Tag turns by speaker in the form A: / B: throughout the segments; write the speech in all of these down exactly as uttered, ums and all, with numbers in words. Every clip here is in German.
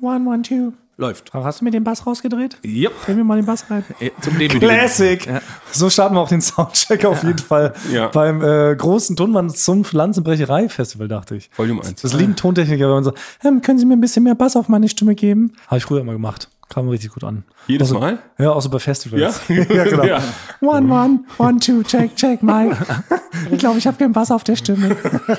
A: One, one, two.
B: Läuft.
A: Hast du mir den Bass rausgedreht?
B: Ja.
A: Dreh mir mal den Bass rein.
B: Zum Debüt.
A: Classic.
B: Ja.
A: So starten wir auch den Soundcheck auf jeden Fall
C: Ja.
A: beim äh, großen Tonmann zum Lanzenbrecherei-Festival, dachte ich.
C: Volume eins.
A: Das lieben Tontechniker, wenn man so, ähm, können Sie mir ein bisschen mehr Bass auf meine Stimme geben? Habe ich früher immer gemacht. Kam richtig gut an.
C: Jedes
A: also,
C: Mal?
A: Ja, auch so bei Festivals.
C: Ja?
A: ja, genau.
C: Ja.
A: One, one, one, two, check, check, Mike. Ich glaube, ich habe keinen Bass auf der Stimme.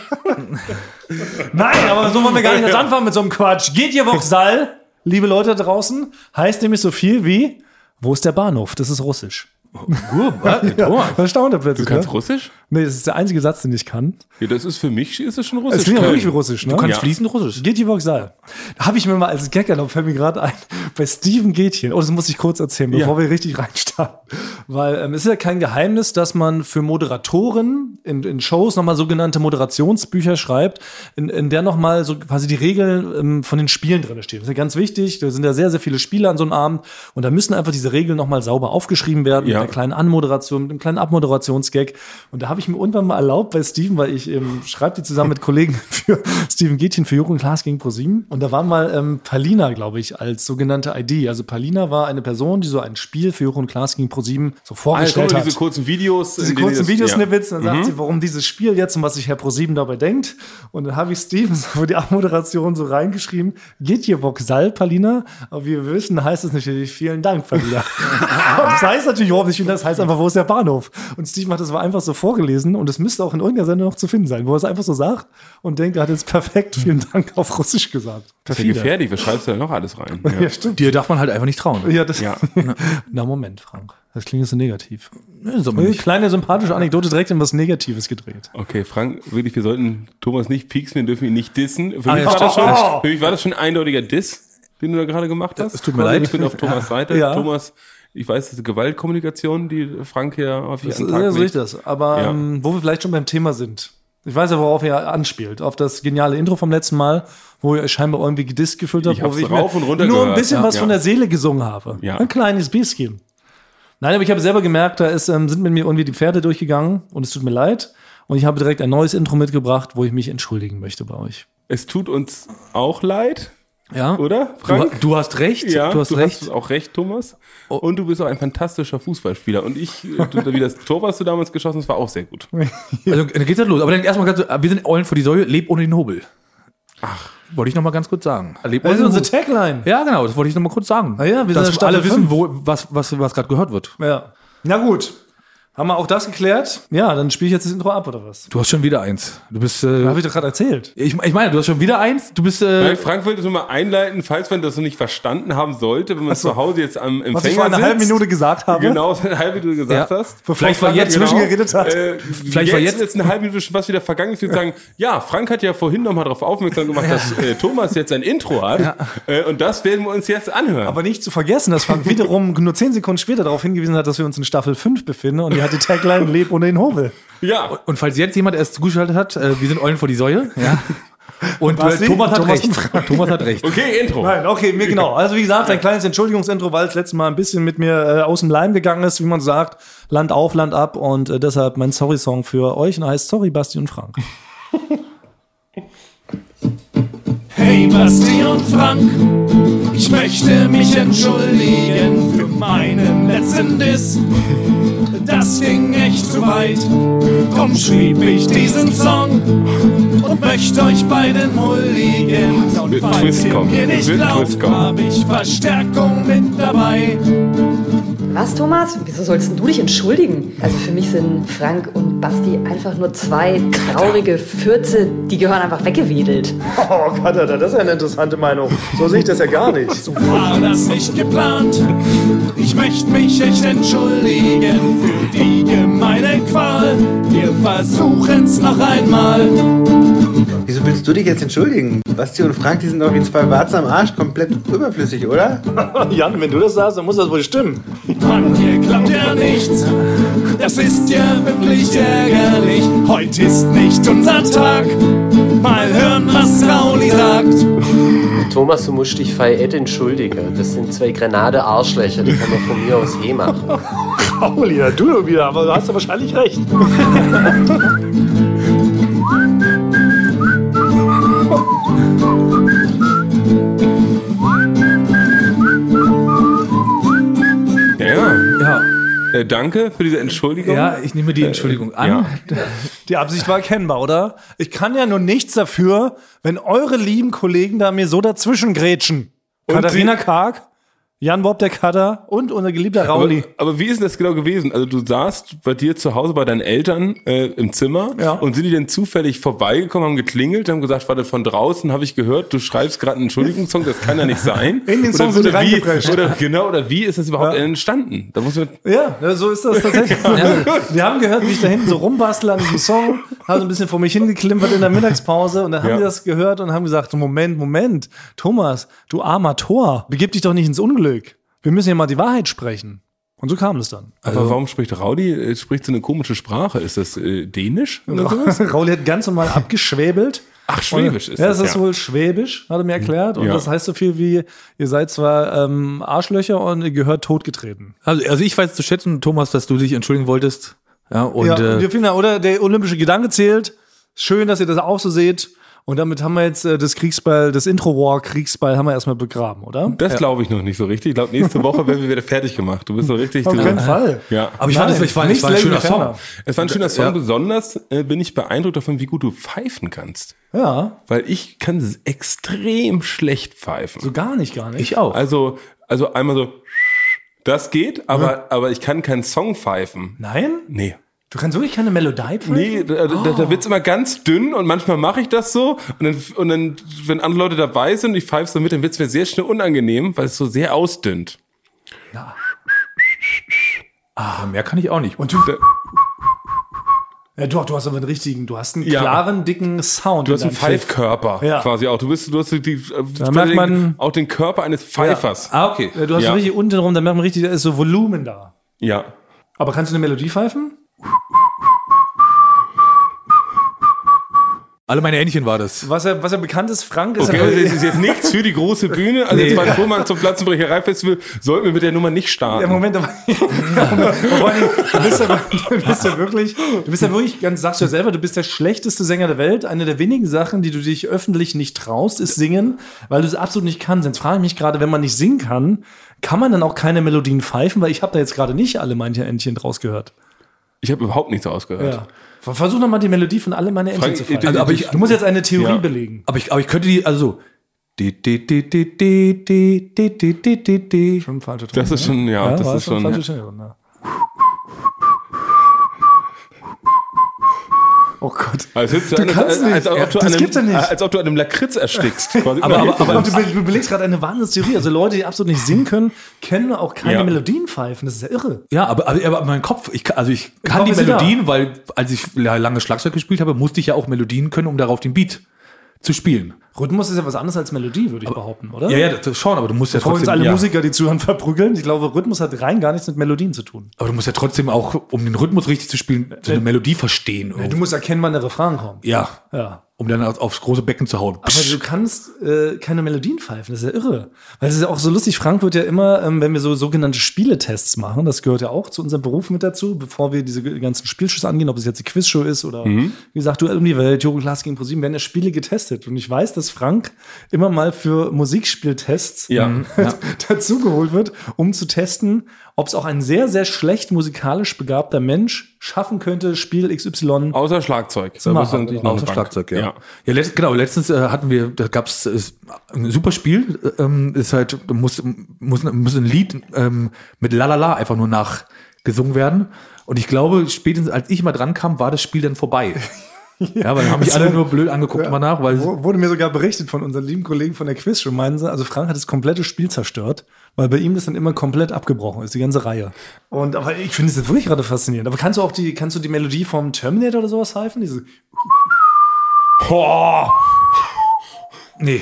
A: Nein, aber so wollen wir gar nicht erst anfangen mit so einem Quatsch. Geht ihr Vauxhall, liebe Leute da draußen, heißt nämlich so viel wie, wo ist der Bahnhof? Das ist Russisch.
B: Gut, was?
A: Ja, verstaunt er plötzlich.
C: Du kannst
A: ne?
C: Russisch?
A: Nee, das ist der einzige Satz, den ich kann.
C: Ja, das ist für mich, ist es schon Russisch.
A: Es klingt ja
C: Köln.
A: wirklich wie Russisch, ne?
B: Du kannst
C: Ja.
B: fließend Russisch.
A: Geht die Vauxhall. Da habe ich mir mal als Gag erlaubt, fällt mir gerade ein, bei Steven Gätchen, oh, das muss ich kurz erzählen, bevor
C: Ja.
A: wir richtig reinstarten. Weil ähm, es ist ja kein Geheimnis, dass man für Moderatoren in, in Shows nochmal sogenannte Moderationsbücher schreibt, in, in der nochmal so quasi die Regeln ähm, von den Spielen drin stehen. Das ist ja ganz wichtig, da sind ja sehr, sehr viele Spiele an so einem Abend und da müssen einfach diese Regeln nochmal sauber aufgeschrieben werden,
C: Ja.
A: mit einer kleinen Anmoderation, mit einem kleinen Abmoderationsgag. Und da habe ich mir irgendwann mal erlaubt bei Steven, weil ich ähm, schreibe die zusammen mit Kollegen für Steven Gätchen für Joko und Klaas gegen ProSieben. Und da war mal ähm, Palina, glaube ich, als sogenannte I D. Also Palina war eine Person, die so ein Spiel für Joko und Klaas gegen ProSieben so
C: Ah,
A: vorgestellt
C: guck mal,
A: hat.
C: diese kurzen Videos.
A: Diese
C: in denen
A: kurzen
C: das-
A: Videosnippets, dann sagt
C: Mhm.
A: sie, warum dieses Spiel jetzt und was sich Herr ProSieben dabei denkt. Und dann habe ich Steven so für die Abmoderation so reingeschrieben, geht hier Vauxhall, Palina? Aber wie wir wissen, heißt es natürlich, vielen Dank, Palina. Das heißt natürlich überhaupt nicht, das heißt einfach, wo ist der Bahnhof? Und Steven hat das aber einfach so vorgelesen und es müsste auch in irgendeiner Sendung noch zu finden sein, wo er es einfach so sagt und denkt, er hat jetzt perfekt vielen Dank auf Russisch gesagt.
C: Das ist ja gefährlich, was schreibst du da noch alles rein? Ja.
A: Ja, stimmt.
B: Dir darf man halt einfach nicht trauen.
A: Ja, das,
C: Ja.
A: Na, Moment, Frank. Das klingt jetzt so negativ.
B: Nee, so
A: Eine
B: nicht.
A: kleine sympathische Anekdote direkt in was Negatives gedreht.
C: Okay, Frank, wirklich, wir sollten Thomas nicht pieksen, wir dürfen ihn nicht dissen. Für,
B: Ah,
C: mich,
B: ja,
C: war das schon,
A: stimmt.
C: für mich war das schon ein eindeutiger Diss, den du da gerade gemacht hast.
B: Es tut mir
C: Also,
B: leid.
C: Ich bin auf Thomas Seite.
A: Ja.
C: Thomas, ich weiß, das ist Gewalttkommunikation, die Frank hier häufig
A: Das
C: an
A: ist
C: den
A: ja
C: Tag
A: so
C: legt.
A: richtig das. Aber
C: Ja.
A: ähm, wo wir vielleicht schon beim Thema sind. Ich weiß ja, worauf er anspielt. Auf das geniale Intro vom letzten Mal, wo ihr scheinbar irgendwie gedisst gefüllt habt,
C: Ich
A: wo
C: hab's
A: ich
C: rauf
A: mir
C: und runter
A: nur ein
C: gehört.
A: bisschen
C: Ja.
A: was
C: Ja.
A: von der Seele gesungen habe.
C: Ja.
A: Ein kleines bisschen. Nein, aber ich habe selber gemerkt, da ist, ähm, sind mit mir irgendwie die Pferde durchgegangen und es tut mir leid. Und ich habe direkt ein neues Intro mitgebracht, wo ich mich entschuldigen möchte bei euch.
C: Es tut uns auch leid,
B: Ja.
C: oder,
B: Du,
C: Frank?
B: du hast recht.
C: Ja,
B: du hast recht.
C: auch recht, Thomas.
B: Oh.
C: Und du bist auch ein fantastischer Fußballspieler. Und ich, du, wie das Tor, was du damals geschossen hast, war auch sehr gut.
B: Also, dann geht's halt los. Aber dann erstmal ganz, wir sind Eulen vor die Säule, leb ohne den Hobel. Ach. Wollte ich noch mal ganz kurz sagen. Leb
A: Das
B: ohne
A: ist
B: den
A: unsere
B: Hobel.
A: Tagline.
B: Ja, genau, das wollte ich noch mal kurz sagen.
A: Ah ja, wir sind in
B: dass
A: Staffel
B: alle wissen,
A: fünf.
B: wo, was, was, was gerade gehört wird.
A: Ja. Na gut. Haben wir auch das geklärt? Ja, dann spiele ich jetzt das Intro ab, oder was?
B: Du hast schon wieder eins. Du bist. Äh,
A: Habe ich doch gerade erzählt.
B: ich, ich meine, du hast schon wieder eins. Du bist.
C: Weil
B: Äh,
C: Frank wollte es nur mal einleiten, falls man das noch nicht verstanden haben sollte, wenn man
A: so.
C: zu Hause jetzt am Empfänger
A: Was ich vor einer
C: sitzt.
A: halben Minute gesagt habe.
C: Genau, was eine halbe Minute gesagt
B: Ja.
C: hast.
A: Bevor
B: Vielleicht war
A: Frank
B: jetzt
A: dazwischen
C: Genau.
A: geredet hat.
C: Äh,
B: Vielleicht
C: jetzt
B: war jetzt-
C: ist eine halbe Minute schon was wieder vergangen. Ich würde sagen, ja, Frank hat ja vorhin noch mal darauf aufmerksam gemacht, dass äh, Thomas jetzt ein Intro hat. Äh, und das werden wir uns jetzt anhören.
A: Aber nicht zu vergessen, dass Frank wiederum nur zehn Sekunden später darauf hingewiesen hat, dass wir uns in Staffel fünf befinden und die hat die Tagline Leb ohne den Hobel.
C: ja,
B: und falls jetzt jemand erst zugeschaltet hat, äh, wir sind Eulen vor die Säule. Ja. Und äh,
A: Basti?
B: Thomas hat
A: Thomas
B: recht. Thomas hat recht.
C: okay, Intro.
A: Nein, okay, mir genau. Also wie gesagt, ein kleines Entschuldigungsintro, weil es letztes Mal ein bisschen mit mir äh, aus dem Leim gegangen ist, wie man sagt. Land auf, Land ab und äh, deshalb mein Sorry-Song für euch und er heißt Sorry, Basti und Frank.
D: Hey Basti und Frank, ich möchte mich entschuldigen für meinen letzten Diss. Das ging echt zu weit, drum schrieb ich diesen Song und möchte euch beiden huldigen. Und
C: Wird
D: falls
C: Twist
D: ihr
C: kommen.
D: mir nicht
C: Wird
D: glaubt,
C: Twist kommen.
D: habe ich Verstärkung mit dabei.
E: Was, Thomas? Wieso sollst denn du dich entschuldigen? Also für mich sind Frank und Basti einfach nur zwei traurige Fürze, die gehören einfach weggewedelt.
A: Oh Gott, das ist ja eine interessante Meinung. So sehe ich das ja gar nicht.
D: So war das nicht geplant. Ich möchte mich echt entschuldigen für die gemeine Qual. Wir versuchen's noch einmal.
F: Wieso willst du dich jetzt entschuldigen? Basti und Frank, die sind doch wie zwei Warzen am Arsch komplett überflüssig, oder?
A: Jan, wenn du das sagst, dann muss das wohl stimmen.
D: Mann, hier klappt ja nichts. Das ist ja wirklich ärgerlich. Heute ist nicht unser Tag. Mal hören, was Rauli sagt.
G: Thomas, du musst dich feiet entschuldigen. Das sind zwei Grenade-Arschlöcher, die kann man von mir aus eh machen.
A: Pauli, ja, du wieder, aber du hast ja wahrscheinlich recht.
C: Äh, danke für diese Entschuldigung.
B: Ja, ich nehme die Entschuldigung an.
C: Ja.
A: Die Absicht war erkennbar, oder? Ich kann ja nur nichts dafür, wenn eure lieben Kollegen da mir so dazwischen grätschen. Katharina
C: sie-
A: Karg, Jan Bob der Cutter und unser geliebter Rauli.
C: Aber, aber wie ist denn das genau gewesen? Also du saßt bei dir zu Hause bei deinen Eltern äh, im Zimmer
A: Ja.
C: und sind die denn zufällig vorbeigekommen, haben geklingelt, haben gesagt, warte, von draußen habe ich gehört, du schreibst gerade einen Entschuldigungssong, das kann ja nicht sein.
A: In den Song
C: oder,
A: sind die
C: oder wie,
A: reingeprescht.
C: oder genau, oder wie ist das überhaupt
A: Ja.
C: entstanden? Da muss man
A: Ja, ja, so ist das tatsächlich. Wir haben gehört, wie ich da hinten so rumbastle an diesem Song, habe so ein bisschen vor mich hingeklimpert in der Mittagspause und dann haben
C: Ja.
A: die das gehört und haben gesagt, so, Moment, Moment, Thomas, du armer Tor, begib dich doch nicht ins Unglück. Wir müssen ja mal die Wahrheit sprechen. Und so kam es dann.
C: Aber warum spricht Raudi? Äh, Spricht so eine komische Sprache? Ist das äh, Dänisch oder sowas?
A: Rauli hat ganz normal abgeschwäbelt.
C: Ach, Schwäbisch ist
A: ja,
C: das,
A: das ist
C: ja.
A: wohl Schwäbisch, hat er mir erklärt. Und
C: Ja.
A: das heißt so viel wie, ihr seid zwar ähm, Arschlöcher und ihr gehört totgetreten.
B: Also, also ich weiß zu schätzen, Thomas, dass du dich entschuldigen wolltest. Ja, und
A: ja,
B: äh,
A: wir finden, oder der olympische Gedanke zählt. Schön, dass ihr das auch so seht. Und damit haben wir jetzt äh, das Kriegsball, das Intro-War-Kriegsball haben wir erstmal begraben, oder?
C: Das glaube ich noch nicht so richtig. Ich glaube, nächste Woche werden wir wieder fertig gemacht. Du bist so richtig.
A: Auf
C: du,
A: keinen Fall.
C: Ja.
B: aber ich fand
A: Nein,
B: das, ich fand,
A: nicht
B: es war ein schöner
A: Slave
B: Song.
A: Defender.
C: Es war ein schöner Song.
B: Ja.
C: Besonders äh, bin ich beeindruckt davon, wie gut du pfeifen kannst.
A: Ja,
C: Weil ich kann s- extrem schlecht pfeifen.
A: so gar nicht, gar nicht.
B: Ich auch.
C: Also, also einmal so, das geht, aber, aber ich kann keinen Song pfeifen.
A: Nein?
C: Nee.
A: Du kannst wirklich keine Melodie pfeifen?
C: Nee, da, da, da wird's immer ganz dünn und manchmal mache ich das so und dann, und dann, wenn andere Leute dabei sind und ich pfeife so mit, dann wird's mir sehr schnell unangenehm, weil es so sehr ausdünnt.
B: Ah, mehr kann ich auch nicht.
A: Und du, ja, du, du hast aber einen richtigen, du hast einen
C: Ja.
A: klaren, dicken Sound.
C: Du hast
A: in
C: einen
A: deinem Pfiff.
C: Pfeifkörper
A: Ja.
C: quasi auch. Du bist, du hast die,
A: Da merkt man-
C: auch den Körper eines Pfeifers.
B: Ah, okay.
A: Ja, du hast
C: Ja.
A: so richtig unten rum, da merkt man richtig, da ist so Volumen da.
C: Ja.
A: Aber kannst du eine Melodie pfeifen?
B: Alle meine Ähnchen war das.
A: Was ja, was ja bekannt ist, Frank ist
C: Okay,
A: ja
C: also das ist jetzt nichts für die große Bühne. Also
B: Nee.
C: jetzt bei Thomann zum Platzenbrecherei-Festival sollten wir mit der Nummer nicht starten.
A: Ja, Moment, aber, aber vor allem, du bist ja, du bist ja wirklich, du bist ja wirklich, ganz sagst du ja selber, du bist der schlechteste Sänger der Welt. Eine der wenigen Sachen, die du dich öffentlich nicht traust, ist singen, weil du es absolut nicht kannst. Jetzt frage ich mich gerade, wenn man nicht singen kann, kann man dann auch keine Melodien pfeifen? Weil ich habe da jetzt gerade nicht alle meine Entchen draus gehört.
C: Ich habe überhaupt nichts ausgehört.
A: Ja. Versuch noch mal die Melodie von alle meine Entchen
C: Frank,
A: zu pfeifen.
B: also, aber ich-
A: du musst jetzt eine Theorie
C: Ja.
A: belegen.
B: Aber ich, aber ich könnte die, also so. Di, di, di, di, di, di, di, di, di, di, di.
A: Schon falsche
C: Das ist schon, ja, das
A: war
C: ist schon.
A: falsche Ton, ja. Oh Gott.
C: Also es ist
A: Du
C: eine,
A: kannst
C: als,
A: nicht.
C: als, ob
A: Ja,
C: du
A: das
C: an
A: gibt's ja
C: einem,
A: nicht.
C: als ob du an einem Lakritz erstickst. Quasi.
B: Aber- aber- aber-
A: du, be- du belegst gerade eine Wahnsinnstheorie. Also Leute, die absolut nicht singen können, können auch keine
C: Ja.
A: Melodien pfeifen. Das ist ja irre.
B: Ja, aber, aber, aber mein Kopf, ich, kann- also ich kann
A: Kopf
B: die
A: ist wieder.
B: Melodien, weil als ich lange Schlagzeug gespielt habe, musste ich ja auch Melodien können, um darauf den Beat zu spielen.
A: Rhythmus ist ja was anderes als Melodie, würde ich behaupten, oder?
B: Ja, ja, das schon, aber du musst ja
A: Bevor uns
B: trotzdem,
A: alle
B: ja,
A: Musiker, die zuhören, verprügeln. Ich glaube, Rhythmus hat rein gar nichts mit Melodien zu tun.
B: aber du musst ja trotzdem auch, um den Rhythmus richtig zu spielen, so eine Melodie verstehen.
A: Du musst erkennen, wann der Refrain kommt.
B: Ja,
A: Ja.
B: um dann auf- aufs große Becken zu hauen.
A: Aber du kannst äh, keine Melodien pfeifen, das ist ja irre. Weil es ist ja auch so lustig, Frank wird ja immer, ähm, wenn wir so sogenannte Spieletests machen, das gehört ja auch zu unserem Beruf mit dazu, bevor wir diese ganzen Spielshows angehen, ob es jetzt die Quizshow ist oder wie gesagt, Duell um die Welt, Joko Klaas gegen ProSieben, werden ja Spiele getestet. Und ich weiß, dass Frank immer mal für Musikspieltests
C: Ja.
A: dazugeholt wird, um zu testen, ob es auch ein sehr, sehr schlecht musikalisch begabter Mensch schaffen könnte, Spiel X Y.
C: Außer Schlagzeug. Da
A: machen,
C: bist du natürlich noch
B: Außer
C: eine Bank.
B: Schlagzeug, ja.
C: Ja.
B: Ja, letzt, genau, letztens äh, hatten wir, da gab's äh, ein super Spiel, äh, ähm, ist halt, da muss, muss, muss ein Lied ähm, mit Lalala einfach nur nachgesungen werden. Und ich glaube, spätestens als ich mal dran kam, war das Spiel dann vorbei. Ja, weil dann haben mich alle nur blöd angeguckt
A: Ja.
B: mal nach, weil
A: Wo- Wurde mir sogar berichtet von unseren lieben Kollegen von der Quizshow, meinen sie, also Frank hat das komplette Spiel zerstört, weil bei ihm das dann immer komplett abgebrochen ist, die ganze Reihe. Und aber ich finde es jetzt wirklich gerade faszinierend. Aber kannst du auch die, kannst du die Melodie vom Terminator oder sowas pfeifen? Diese
C: Boah.
B: nee.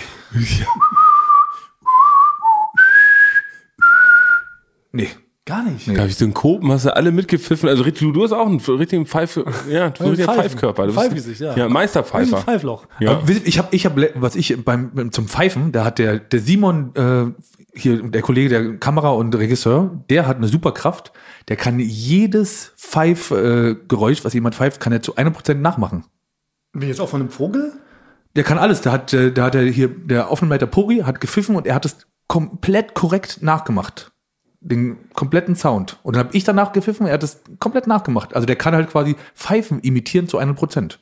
B: Nee.
A: gar nicht.
C: Da habe ich so einen Kopen, hast du alle mitgepfiffen. Also richtig, du, du hast auch einen richtigen Pfeif, ja, du richtiger
A: Pfeifen.
C: Pfeifkörper. Du bist-
A: Pfeifgesicht, ja.
C: Ja,
A: Ein
C: Meisterpfeifer.
A: Pfeifloch.
C: Ja.
B: Aber wisst ihr, ich habe, ich hab, was ich beim, beim zum Pfeifen, da hat der der Simon äh, hier der Kollege der Kamera und Regisseur, der hat eine super Kraft. Der kann jedes Pfeifgeräusch, äh, Geräusch, was jemand pfeift, kann er zu einem Prozent nachmachen.
A: Wie jetzt auch von einem Vogel?
B: Der kann alles. Der hat, äh, da hat er hier der Aufnahmeleiter Pori hat gepfiffen und er hat es komplett korrekt nachgemacht. den kompletten Sound. Und dann habe ich danach gepfiffen, er hat das komplett nachgemacht. Also der kann halt quasi Pfeifen imitieren zu hundert Prozent.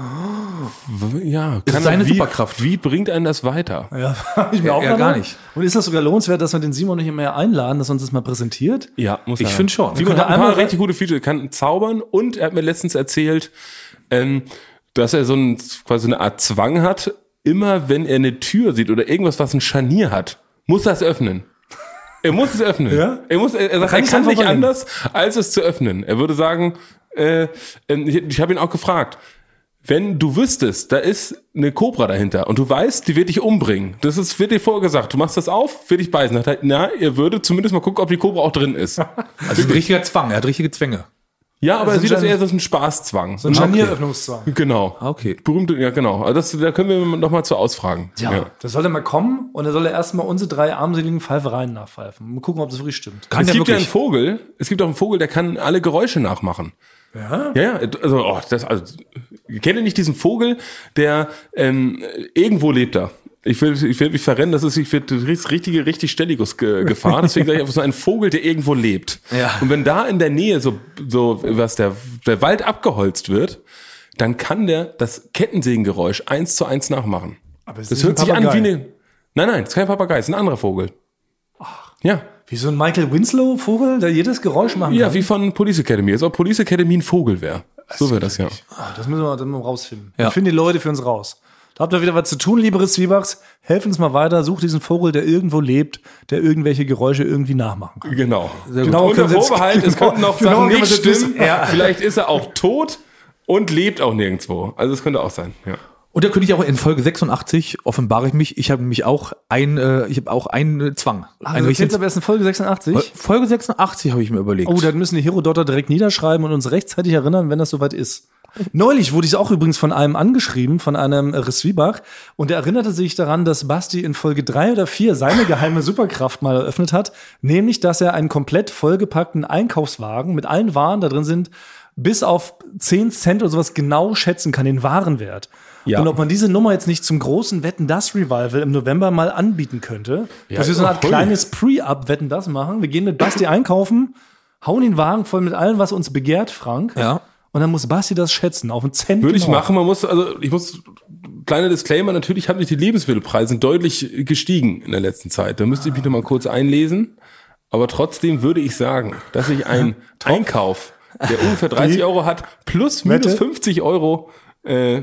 C: Ja,
B: Das
C: kann
B: ist seine
C: wie,
B: Superkraft.
C: Wie bringt einen das weiter?
A: Ja, ich mir
B: Ja,
A: auch
B: ja,
A: mal
B: gar
A: noch.
B: nicht.
A: Und ist das sogar lohnenswert, dass wir den Simon nicht mehr einladen, dass er uns das mal präsentiert?
C: Ja, muss
B: Ich
C: er.
B: finde schon.
C: Simon hat ein
A: einmal
C: paar richtig gute Features. Er kann zaubern und er hat mir letztens erzählt, ähm, dass er so ein, quasi eine Art Zwang hat. Immer wenn er eine Tür sieht oder irgendwas, was ein Scharnier hat, muss er es öffnen. Er muss es öffnen.
A: Ja?
C: Er muss, er, er sagt,
A: Kann
C: er
A: ich
C: kann
A: einfach
C: nicht
A: mal hin.
C: anders, als es zu öffnen. Er würde sagen, äh, ich, ich habe ihn auch gefragt, wenn du wüsstest, da ist eine Kobra dahinter und du weißt, die wird dich umbringen. Das ist, wird dir vorgesagt. Du machst das auf, wird dich beißen. Hat halt, na, er würde zumindest mal gucken, ob die Kobra auch drin ist.
B: Also ein richtiger Zwang, er hat richtige Zwänge.
C: Ja, aber
A: Das
C: er sieht
A: ist
C: das
A: ein-
C: eher so als ein Spaßzwang.
A: So ein Scharnieröffnungszwang.
C: Genau.
B: Ah, okay.
C: Berühmte, ja genau. Also das, da können wir noch mal zu ausfragen.
A: Ja, das soll er mal kommen und er soll er erstmal unsere drei armseligen Pfeifereien nachpfeifen. Mal gucken, ob das wirklich stimmt.
B: Kann
C: Es
B: der
C: gibt ja einen
B: wirklich?
C: Vogel, es gibt auch einen Vogel, der kann alle Geräusche nachmachen.
A: Ja?
C: Ja, ja, also, oh, das, also, kennt ihr nicht diesen Vogel, der ähm, irgendwo lebt da? Ich will, ich will mich verrennen, das ist, ich will richtige, richtig Stelligus-Gefahr. Deswegen sage ich einfach so ein Vogel, der irgendwo lebt.
B: Ja.
C: Und wenn da in der Nähe so, so, was der, der Wald abgeholzt wird, dann kann der das Kettensägengeräusch eins zu eins nachmachen.
A: Aber es
C: Das
A: ist
C: hört
A: ein
C: sich an wie
A: Papagei.
C: eine, nein, nein, das ist kein Papagei, es ist ein anderer Vogel. Ach. Ja.
A: Wie so ein Michael Winslow-Vogel, der jedes Geräusch machen
C: Ja,
A: kann.
C: wie von Police Academy. Als ob Police Academy ein Vogel wäre. So wäre das ja.
A: Ah, das müssen wir dann mal rausfinden.
B: Ja.
A: Wir finden die Leute für uns raus. Da habt ihr wieder was zu tun, liebe Zwiebachts. Helft uns mal weiter. Sucht diesen Vogel, der irgendwo lebt, der irgendwelche Geräusche irgendwie nachmachen kann.
C: Genau.
A: Genau,
C: Unter
A: können wir jetzt-
C: Vorbehalt, es
A: genau,
C: könnten noch
A: genau,
C: Sachen
A: können wir
C: nicht
A: jetzt
C: stimmen.
A: wissen. Ja.
C: Vielleicht ist er auch tot und lebt auch nirgendwo. Also es könnte auch sein. Ja.
B: Und da könnte ich auch in Folge sechsundachtzig offenbare ich mich. Ich habe nämlich auch ein, äh, ich habe auch einen äh, Zwang.
A: Also
B: Einen
A: du
B: richtigen
A: kennst aber erst in Folge sechsundachtzig.
B: Folge sechsundachtzig habe ich mir überlegt.
A: Oh, dann müssen die Herodotter direkt niederschreiben und uns rechtzeitig erinnern, wenn das soweit ist. Neulich wurde ich auch übrigens von einem angeschrieben, von einem äh, Zwiebach, und er erinnerte sich daran, dass Basti in Folge drei oder vier seine geheime Superkraft mal eröffnet hat, nämlich, dass er einen komplett vollgepackten Einkaufswagen mit allen Waren da drin sind, bis auf zehn Cent oder sowas genau schätzen kann, den Warenwert.
C: Ja.
A: Und ob man diese Nummer jetzt nicht zum großen Wetten-Das-Revival im November mal anbieten könnte,
C: Ja,
A: dass wir so eine Art
C: voll.
A: kleines Pre-Up-Wetten-Das machen. Wir gehen mit Basti einkaufen, hauen den Wagen voll mit allem, was uns begehrt, Frank.
B: Ja.
A: Und dann muss Basti das schätzen, auf einen Cent.
C: Würde ich
A: genau.
C: machen. Man muss, also ich muss, kleiner Disclaimer, natürlich haben sich die Lebensmittelpreise deutlich gestiegen in der letzten Zeit. Da müsste ich mich noch mal kurz einlesen. Aber trotzdem würde ich sagen, dass ich einen Einkauf, der ungefähr dreißig Euro hat, plus minus
A: Wette?
C: fünfzig Euro äh,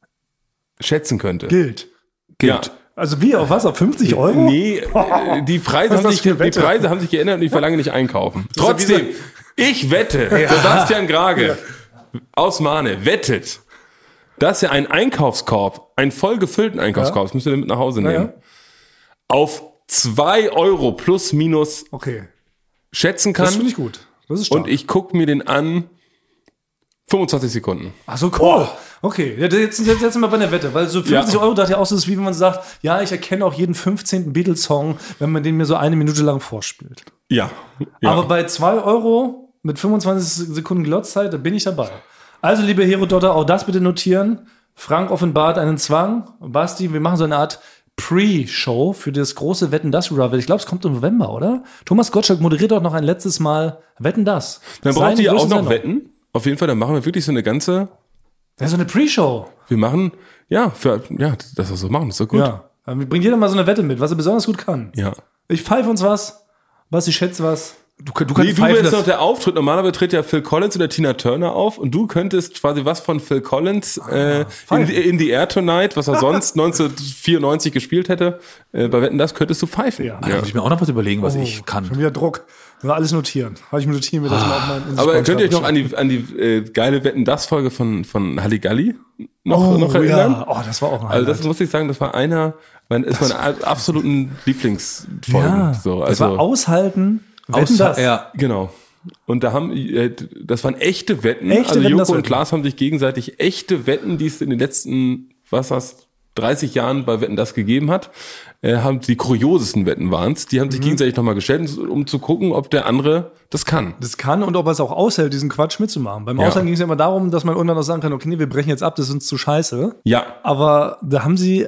C: schätzen könnte.
A: Gilt.
C: Ja.
A: Also wie, auf was? Auf fünfzig Euro?
C: Nee, äh, die Preise,
A: Was
C: haben
A: ist das
C: sich,
A: für
C: die
A: Wette?
C: Preise haben sich geändert und ich verlange nicht einkaufen.
A: ist ja wie
C: Trotzdem, ich wette, Sebastian Grage aus Mahne wettet, dass er einen Einkaufskorb, einen voll gefüllten Einkaufskorb, das müsst ihr mit nach Hause nehmen,
A: ja.
C: auf zwei Euro plus minus
A: Okay,
C: schätzen
A: das finde
C: kann.
A: ich gut. Das ist stark.
C: Und ich gucke mir den an, fünfundzwanzig Sekunden.
A: Ach so, cool. Okay, ja, jetzt, jetzt, jetzt sind wir bei der Wette, weil so fünfzig
C: Ja.
A: Euro dachte ich auch, so ist wie wenn man sagt, ja, ich erkenne auch jeden fünfzehnten Beatles-Song, wenn man den mir so eine Minute lang vorspielt.
C: Ja. ja.
A: Aber bei zwei Euro mit fünfundzwanzig Sekunden Glotzzeit, da bin ich dabei. Also, liebe Herodotter, auch das bitte notieren. Frank offenbart einen Zwang. Basti, wir machen so eine Art Pre-Show für das große Wetten das Revival. Ich glaube, es kommt im November, oder? Thomas Gottschalk moderiert doch noch ein letztes Mal Wetten das.
C: Dann
A: Seine
C: braucht ihr auch
A: größte
C: noch
A: Sendung.
C: Wetten. Auf jeden Fall, dann machen wir wirklich so eine ganze,
A: Das ist so eine Pre-Show.
C: wir machen, ja, für, ja, das wir so machen, das ist so gut.
A: Ja. Dann bringt jeder mal so eine Wette mit, was er besonders gut kann.
C: Ja.
A: Ich pfeife uns was, Basti schätzt was.
B: Du, du kannst
C: Nee, du
B: pfeifen,
C: wärst
B: dass-
C: noch der Auftritt. Normalerweise tritt ja Phil Collins oder Tina Turner auf und du könntest quasi was von Phil Collins äh, in, the- in the Air Tonight, was er sonst neunzehnhundertvierundneunzig gespielt hätte, äh, bei Wetten, das könntest du pfeifen.
A: Ja.
B: Ah, da muss ich mir auch noch was überlegen, was
A: Oh,
B: ich kann.
A: Schon wieder Druck. Nur alles notieren. Habe ich mir notieren, mir das mal auf meinen
C: Aber könnt ihr euch noch an die, an die äh, geile Wetten, das Folge von, von Halligalli noch,
A: oh,
C: noch erinnern?
A: Ja. Oh, das war auch ein
C: Also das
A: Highlight.
C: muss ich sagen, das war einer, mein, ist meine absoluten Lieblingsfolgen.
A: Ja,
C: so,
A: das
C: also,
A: war aushalten. Wetten
B: Aus,
A: das.
B: Ja,
C: Genau. Und da haben, äh, das waren echte Wetten.
A: Echte
C: also
A: Wetten, das
C: Joko und
A: Wetten.
C: Klaas haben sich gegenseitig echte Wetten, die es in den letzten, was hast, dreißig Jahren bei Wetten das gegeben hat, äh, haben die kuriosesten Wetten waren's. Die haben
A: Mhm.
C: sich gegenseitig nochmal gestellt, um zu gucken, ob der andere das kann.
A: Das kann und ob er es auch aushält, diesen Quatsch mitzumachen. Beim
C: Ja.
A: Aushalten ging es ja immer darum, dass man irgendwann noch sagen kann, okay, nee, wir brechen jetzt ab, das ist uns zu scheiße.
C: Ja.
A: Aber da haben sie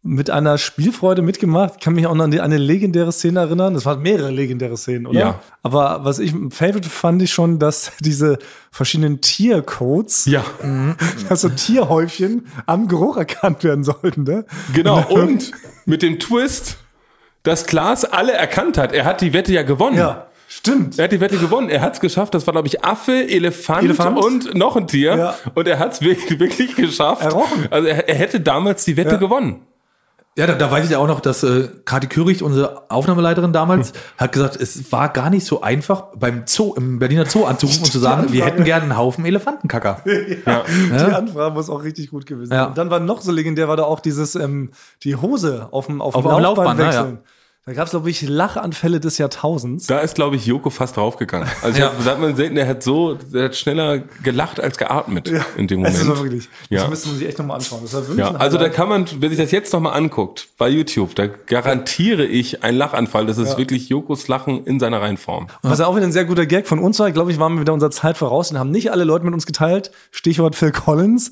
A: mit einer Spielfreude mitgemacht. Ich kann mich auch noch an die, eine legendäre Szene erinnern. Es waren mehrere legendäre Szenen, oder?
C: Ja.
A: Aber was ich Favorite fand ich schon, dass diese verschiedenen Tiercodes,
C: Ja.
A: dass so Tierhäufchen am Geruch erkannt werden sollten, ne?
C: Genau, und mit dem Twist, dass Klaas alle erkannt hat. Er hat die Wette ja gewonnen.
A: Ja, stimmt.
C: Er hat die Wette gewonnen. Er hat es geschafft. Das war, glaube ich, Affe, Elefant,
A: Elefant.
C: und noch ein Tier.
A: Ja.
C: Und er hat es wirklich, wirklich geschafft.
A: Errochen.
C: Also er, er hätte damals die Wette
A: Ja.
C: gewonnen.
B: Ja, da, da weiß ich ja auch noch, dass äh, Kathi Körig, unsere Aufnahmeleiterin damals,
A: Hm.
B: hat gesagt, es war gar nicht so einfach, beim Zoo, im Berliner Zoo anzurufen und zu sagen, wir hätten gerne einen Haufen Elefantenkacker.
C: Ja.
A: Die Anfrage muss auch richtig gut gewesen sein.
B: Ja.
A: Und dann war noch so legendär, war da auch dieses, ähm, die Hose auf dem, auf dem
B: Auf dem
A: Laufband,
B: Laufband, ne,
A: wechseln. Da gab es, glaube ich, Lachanfälle des Jahrtausends.
C: Da ist, glaube ich, Joko fast draufgegangen. Also
B: Ja.
C: ja. sagt man selten, er hat so, er hat schneller gelacht als geatmet in dem Moment.
A: Das war wirklich, das
C: Ja.
A: müsste man sich echt nochmal anschauen. Das war wirklich
C: Ja,
A: ein
C: also da
A: Highlight.
C: kann man, wenn sich das jetzt nochmal anguckt, bei YouTube, da garantiere ich einen Lachanfall. Das ist
A: Ja.
C: wirklich Jokos Lachen in seiner Reinform.
A: Was ja auch wieder ein sehr guter Gag von uns war, glaube ich, waren wir wieder unserer Zeit voraus und haben nicht alle Leute mit uns geteilt. Stichwort Phil Collins.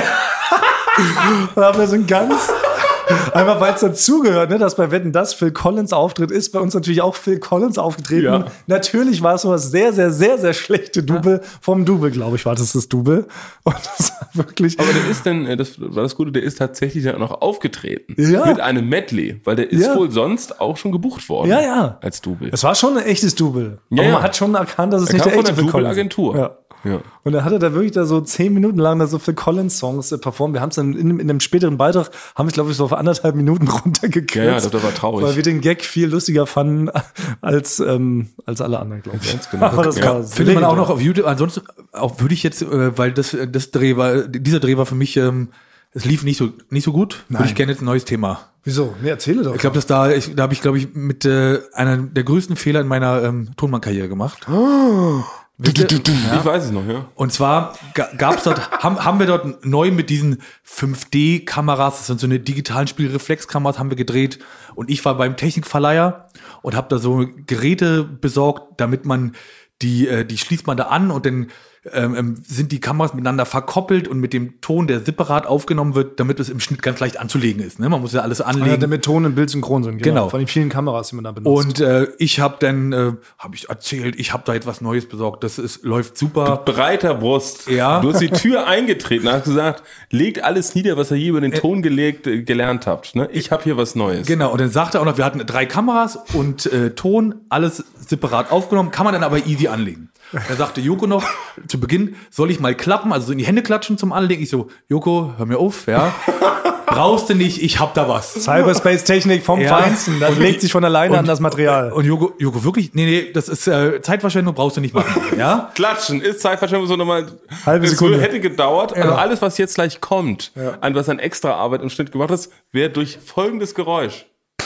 A: Da haben wir so ein ganz, einfach weil es dazugehört, ne, dass bei Wetten, dass Phil Collins Auftritt ist, bei uns natürlich auch Phil Collins aufgetreten.
C: Ja.
A: Natürlich war es so das sehr, sehr, sehr, sehr schlechte Double vom Double, glaube ich, war das das Double. Und das war wirklich.
C: Aber der ist dann, äh, das war das Gute, der ist tatsächlich dann auch noch aufgetreten.
A: Ja.
C: Mit einem Medley, weil der ist
A: Ja.
C: wohl sonst auch schon gebucht worden.
A: Ja, ja.
C: Als Double.
A: Es war schon ein echtes Double.
C: Ja,
A: Aber
C: ja.
A: man hat schon erkannt, dass es
C: Er
A: nicht
C: kam
A: der
C: von
A: echte
C: der
A: Phil Collins ist.
C: Double-Agentur.
A: Ja.
C: Ja.
A: Und da hat er da wirklich da so zehn Minuten lang da so Phil Collins Songs äh, performt. Wir haben es dann in, in einem späteren Beitrag, haben wir es glaube ich so auf anderthalb Minuten runtergekürzt.
C: Ja, ja, das war traurig.
A: Weil wir den Gag viel lustiger fanden als, ähm, als alle anderen, glaube ich.
C: Ganz genau.
A: Aber das
C: Ja.
A: war
B: Findet man auch
A: legendär.
B: noch auf YouTube. Ansonsten auch würde ich jetzt, äh, weil das, das Dreh war, dieser Dreh war für mich, ähm, es lief nicht so nicht so gut. Würde ich gerne jetzt ein neues Thema.
A: Wieso? Nee, erzähle doch.
B: Ich glaube, dass da, ich, da habe ich, glaube ich, mit äh, einer der größten Fehler in meiner ähm, Tonmann-Karriere gemacht. Wisst ihr?
C: Ich weiß es noch, ja.
B: Und zwar ga- gab's dort, haben, haben wir dort neu mit diesen fünf D-Kameras, das sind so eine digitalen Spielreflexkameras, haben wir gedreht. Und ich war beim Technikverleiher und habe da so Geräte besorgt, damit man die, äh, die schließt man da an und dann ähm, sind die Kameras miteinander verkoppelt und mit dem Ton, der separat aufgenommen wird, damit es im Schnitt ganz leicht anzulegen ist. Ne? Man muss ja alles anlegen.
A: Ja, damit Ton und Bild synchron sind.
B: Genau.
A: Von den vielen Kameras, die man da benutzt.
B: Und äh, ich habe dann, äh, habe ich erzählt, ich habe da etwas Neues besorgt. Das ist, läuft super.
C: Breiter Brust.
B: Ja.
C: Du hast die Tür eingetreten, hast gesagt, legt alles nieder, was ihr hier über den Ton gelegt, äh, gelernt habt. Ne? Ich habe hier was Neues.
B: Genau, und dann sagte er auch noch, wir hatten drei Kameras und äh, Ton, alles separat aufgenommen, kann man dann aber easy anlegen. Da sagte Joko noch zu Beginn, soll ich mal klappen, also so in die Hände klatschen zum Anlegen? Ich so, Joko, hör mir auf, ja. Brauchst du nicht, ich hab da was.
A: Cyberspace-Technik vom
B: Ja.
A: Feinsten. Das legt sich von alleine
B: Und-
A: an das Material.
B: Und Joko, Joko, wirklich? Nee, nee, das ist äh, Zeitverschwendung, brauchst du nicht machen. Ja?
C: Klatschen ist Zeitverschwendung so nochmal.
A: Halbe
C: es
A: Sekunde.
C: hätte gedauert. Also alles, was jetzt gleich kommt, an was an extra Arbeit im Schnitt gemacht ist, wäre durch folgendes Geräusch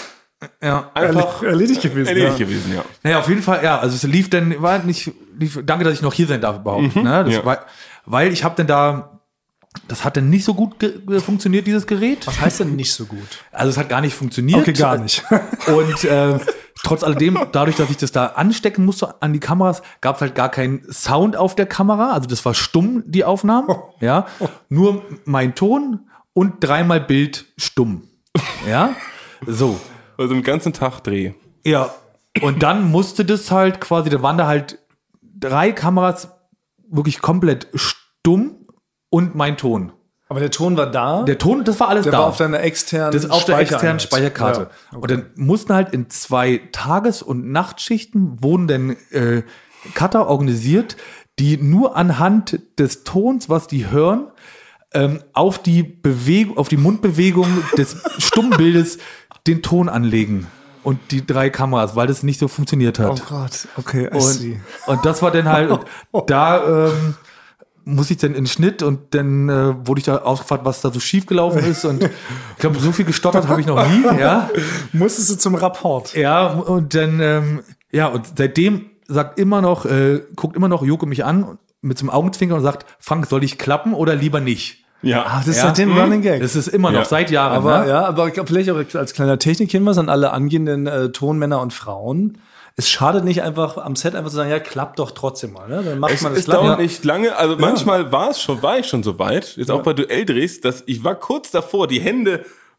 B: Ja.
C: einfach
A: Erledigt gewesen.
C: erledigt
A: ja.
C: gewesen, ja.
B: Naja, auf jeden Fall, ja, also es lief dann, war nicht, lief, danke, dass ich noch hier sein darf überhaupt. Ne? Das
C: ja.
B: war, weil ich habe dann da, das hat dann nicht so gut ge ge- funktioniert, dieses Gerät.
A: Was heißt denn nicht so gut?
B: Also es hat gar nicht funktioniert.
A: Okay, gar nicht.
B: Und äh, trotz alledem, dadurch, dass ich das da anstecken musste an die Kameras, gab es halt gar keinen Sound auf der Kamera. Also das war stumm, die Aufnahmen. Ja, nur mein Ton und dreimal Bild stumm. Ja, so.
C: Also den ganzen Tag Dreh.
B: Ja, und dann musste das halt quasi, da waren da halt drei Kameras wirklich komplett stumm und mein Ton.
A: Aber der Ton war da.
B: Der Ton, das war alles
A: der
B: da.
A: war auf deiner externen
B: Das ist auf der externen
A: Speichereinheit.
B: Speicherkarte.
A: Ja.
B: Und dann mussten halt in zwei Tages- und Nachtschichten wurden dann äh, Cutter organisiert, die nur anhand des Tons, was die hören, ähm, auf die Bewegung, auf die Mundbewegung des Stummbildes den Ton anlegen. Und die drei Kameras, weil das nicht so funktioniert
A: Oh
B: hat.
A: Gott, okay, I
B: und,
A: see.
B: und das war dann halt, und da ähm, muss ich dann in den Schnitt und dann äh, wurde ich da ausgefragt, was da so schief gelaufen ist. Und ich glaube, so viel gestottert habe ich noch nie. Ja,
A: Musstest du zum Rapport.
B: ja, und dann, ähm, ja, und seitdem sagt immer noch, äh, guckt immer noch Joko mich an mit so einem Augenzwinkern und sagt, Frank, soll ich klappen oder lieber nicht?
C: Ja.
A: Ah, das ist
B: Ja.
A: seitdem Running Gag.
B: Das ist immer noch
C: Ja.
B: seit Jahren.
A: aber
B: ne?
A: ja, aber ich glaub, vielleicht auch als kleiner Technikhinweis an alle angehenden äh, Tonmänner und Frauen. Es schadet nicht einfach am Set einfach zu sagen, ja, klappt doch trotzdem mal. Ne? Dann macht
C: Es,
A: man das
C: es dauert
A: klar.
C: nicht lange, also manchmal war es schon, war ich schon so weit, jetzt auch bei Duelldrehs, dass ich war kurz davor, die Hände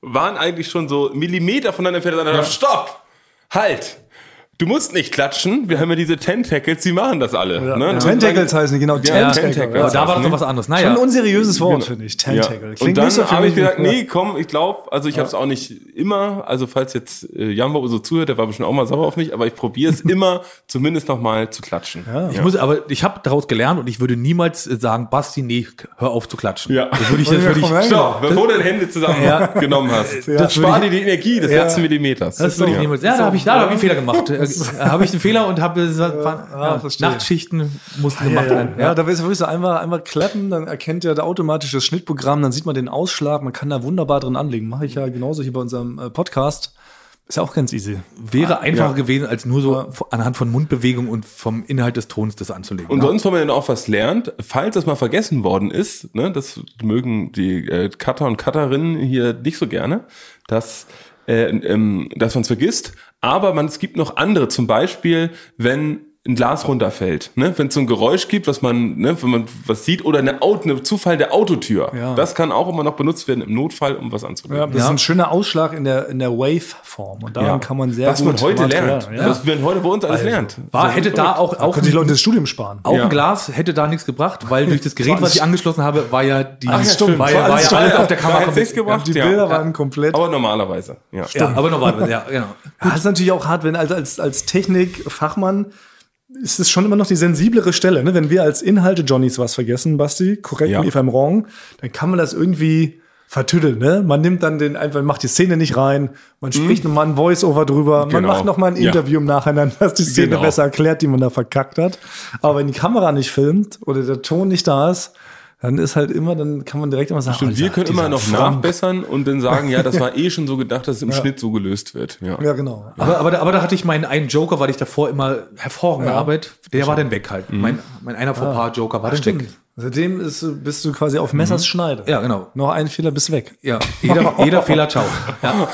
C: waren eigentlich schon so Millimeter voneinander entfernt. Und dann dachte ich, stopp! Halt! Du musst nicht klatschen, wir haben ja diese Tentacles, die machen das alle.
A: Ja.
C: Ne?
A: Ja. Tentacles heißen die, genau.
C: Ja,
A: Tentacles.
C: Tentacles.
B: Ja, da war das
C: ne?
B: noch was anderes.
A: Schon
B: Naja.
A: ein unseriöses Wort,
C: Genau.
A: finde ich. Tentacle.
C: Ja.
A: Klingt
C: Und dann
A: nicht so für
C: habe ich
A: mich
C: gesagt,
A: wie-
C: nee, komm, ich glaube, also ich habe es auch nicht immer, also falls jetzt äh, Jambo so zuhört, der war bestimmt auch mal sauer auf mich, aber ich probiere es immer, zumindest noch mal zu klatschen. Ja.
B: Ich muss, aber ich habe daraus gelernt und ich würde niemals äh, sagen, Basti, nee, hör auf zu klatschen.
C: Ja.
B: Das würde ich, das würde ich,
C: Stopp, bevor du deine Hände zusammen
B: Ja.
C: genommen hast.
B: Das
C: Das
B: würde
C: spar
B: ich-
C: dir die Energie des
B: Ja.
C: letzten Millimeters.
B: das würde ich
C: ja.
B: niemals. Ja, da habe ich, da habe ich einen Fehler gemacht. Äh, Da habe ich einen Fehler und habe gesagt, ja,
A: verstehe.
B: Nachtschichten mussten
A: Ja,
B: gemacht
A: ja,
B: werden.
A: ja, da ist wirklich so einmal, einmal klappen, dann erkennt ja der automatisch das Schnittprogramm, dann sieht man den Ausschlag, man kann da wunderbar drin anlegen. Mache ich ja genauso hier bei unserem äh, Podcast. Ist ja auch ganz easy.
B: Wäre einfacher
C: Ja.
B: gewesen, als nur so anhand von Mundbewegung und vom Inhalt des Tons das anzulegen.
C: Und sonst, wenn man dann auch was lernt, falls das mal vergessen worden ist, ne, das mögen die äh, Cutter und Cutterinnen hier nicht so gerne, dass, äh, ähm, dass man es vergisst, aber man, es gibt noch andere, zum Beispiel, wenn ein Glas runterfällt, ne? Wenn es so ein Geräusch gibt, was man, ne, wenn man was sieht, oder eine, Auto, eine Zufall der Autotür.
A: Ja.
C: Das kann auch immer noch benutzt werden im Notfall, um was anzulegen.
A: Ja, das ist ein schöner Ausschlag in der, in der Wave-Form. Und daran
C: Ja.
A: kann man sehr
C: was
A: gut
C: man heute
A: Material-
C: lernt,
A: Ja.
C: was man heute bei uns alles
A: Also,
C: lernt.
B: war, hätte da auch, auch,
A: Können sich Leute das Studium sparen.
B: auch
C: Ja.
B: ein Glas hätte da nichts gebracht, weil durch das Gerät, was ich angeschlossen habe, war ja die,
C: Ach ja, stimmt.
B: war ja,
C: War
B: war
C: alles
B: ja alles
C: toll.
B: auf der Kamera.
C: Da hätt's nichts gebracht.
A: Die
C: Ja.
A: Bilder
C: Ja.
A: waren komplett.
C: Aber normalerweise, ja.
B: Ja, aber normalerweise, ja, genau.
A: Ja, das ist natürlich auch hart, wenn als, als, als Technikfachmann ist es schon immer noch die sensiblere Stelle. Ne? Wenn wir als Inhalte-Johnnies was vergessen, Basti, korrekt
C: Ja.
A: me if I'm wrong, dann kann man das irgendwie vertüddeln. Ne? Man nimmt dann den, einfach macht die Szene nicht rein, man spricht nochmal ein Voice-Over drüber, man
C: Genau.
A: macht nochmal ein
C: Ja.
A: Interview im Nachhinein, dass die Szene
C: Genau.
A: besser erklärt, die man da verkackt hat. Aber wenn die Kamera nicht filmt oder der Ton nicht da ist, dann ist halt immer, dann kann man direkt immer sagen,
C: Stimmt,
A: oh,
C: wir
A: dieser-
C: können immer
A: dieser
C: noch
A: Frank.
C: nachbessern und dann sagen, ja, das war eh schon so gedacht, dass es im Schnitt so gelöst wird. Ja.
A: Ja, genau.
B: Aber, aber, da- aber da hatte ich meinen einen Joker, weil ich davor immer hervorragende
A: Ja.
B: Arbeit, der war dann weg halt.
C: Mhm.
B: Mein, mein einer vor paar Joker war dann
A: Stimmt.
B: weg.
A: Seitdem ist, bist du quasi auf Messers Schneide.
B: Ja, genau.
A: Noch ein Fehler, bist weg.
B: Ja, jeder, jeder Fehler, ciao. Ja.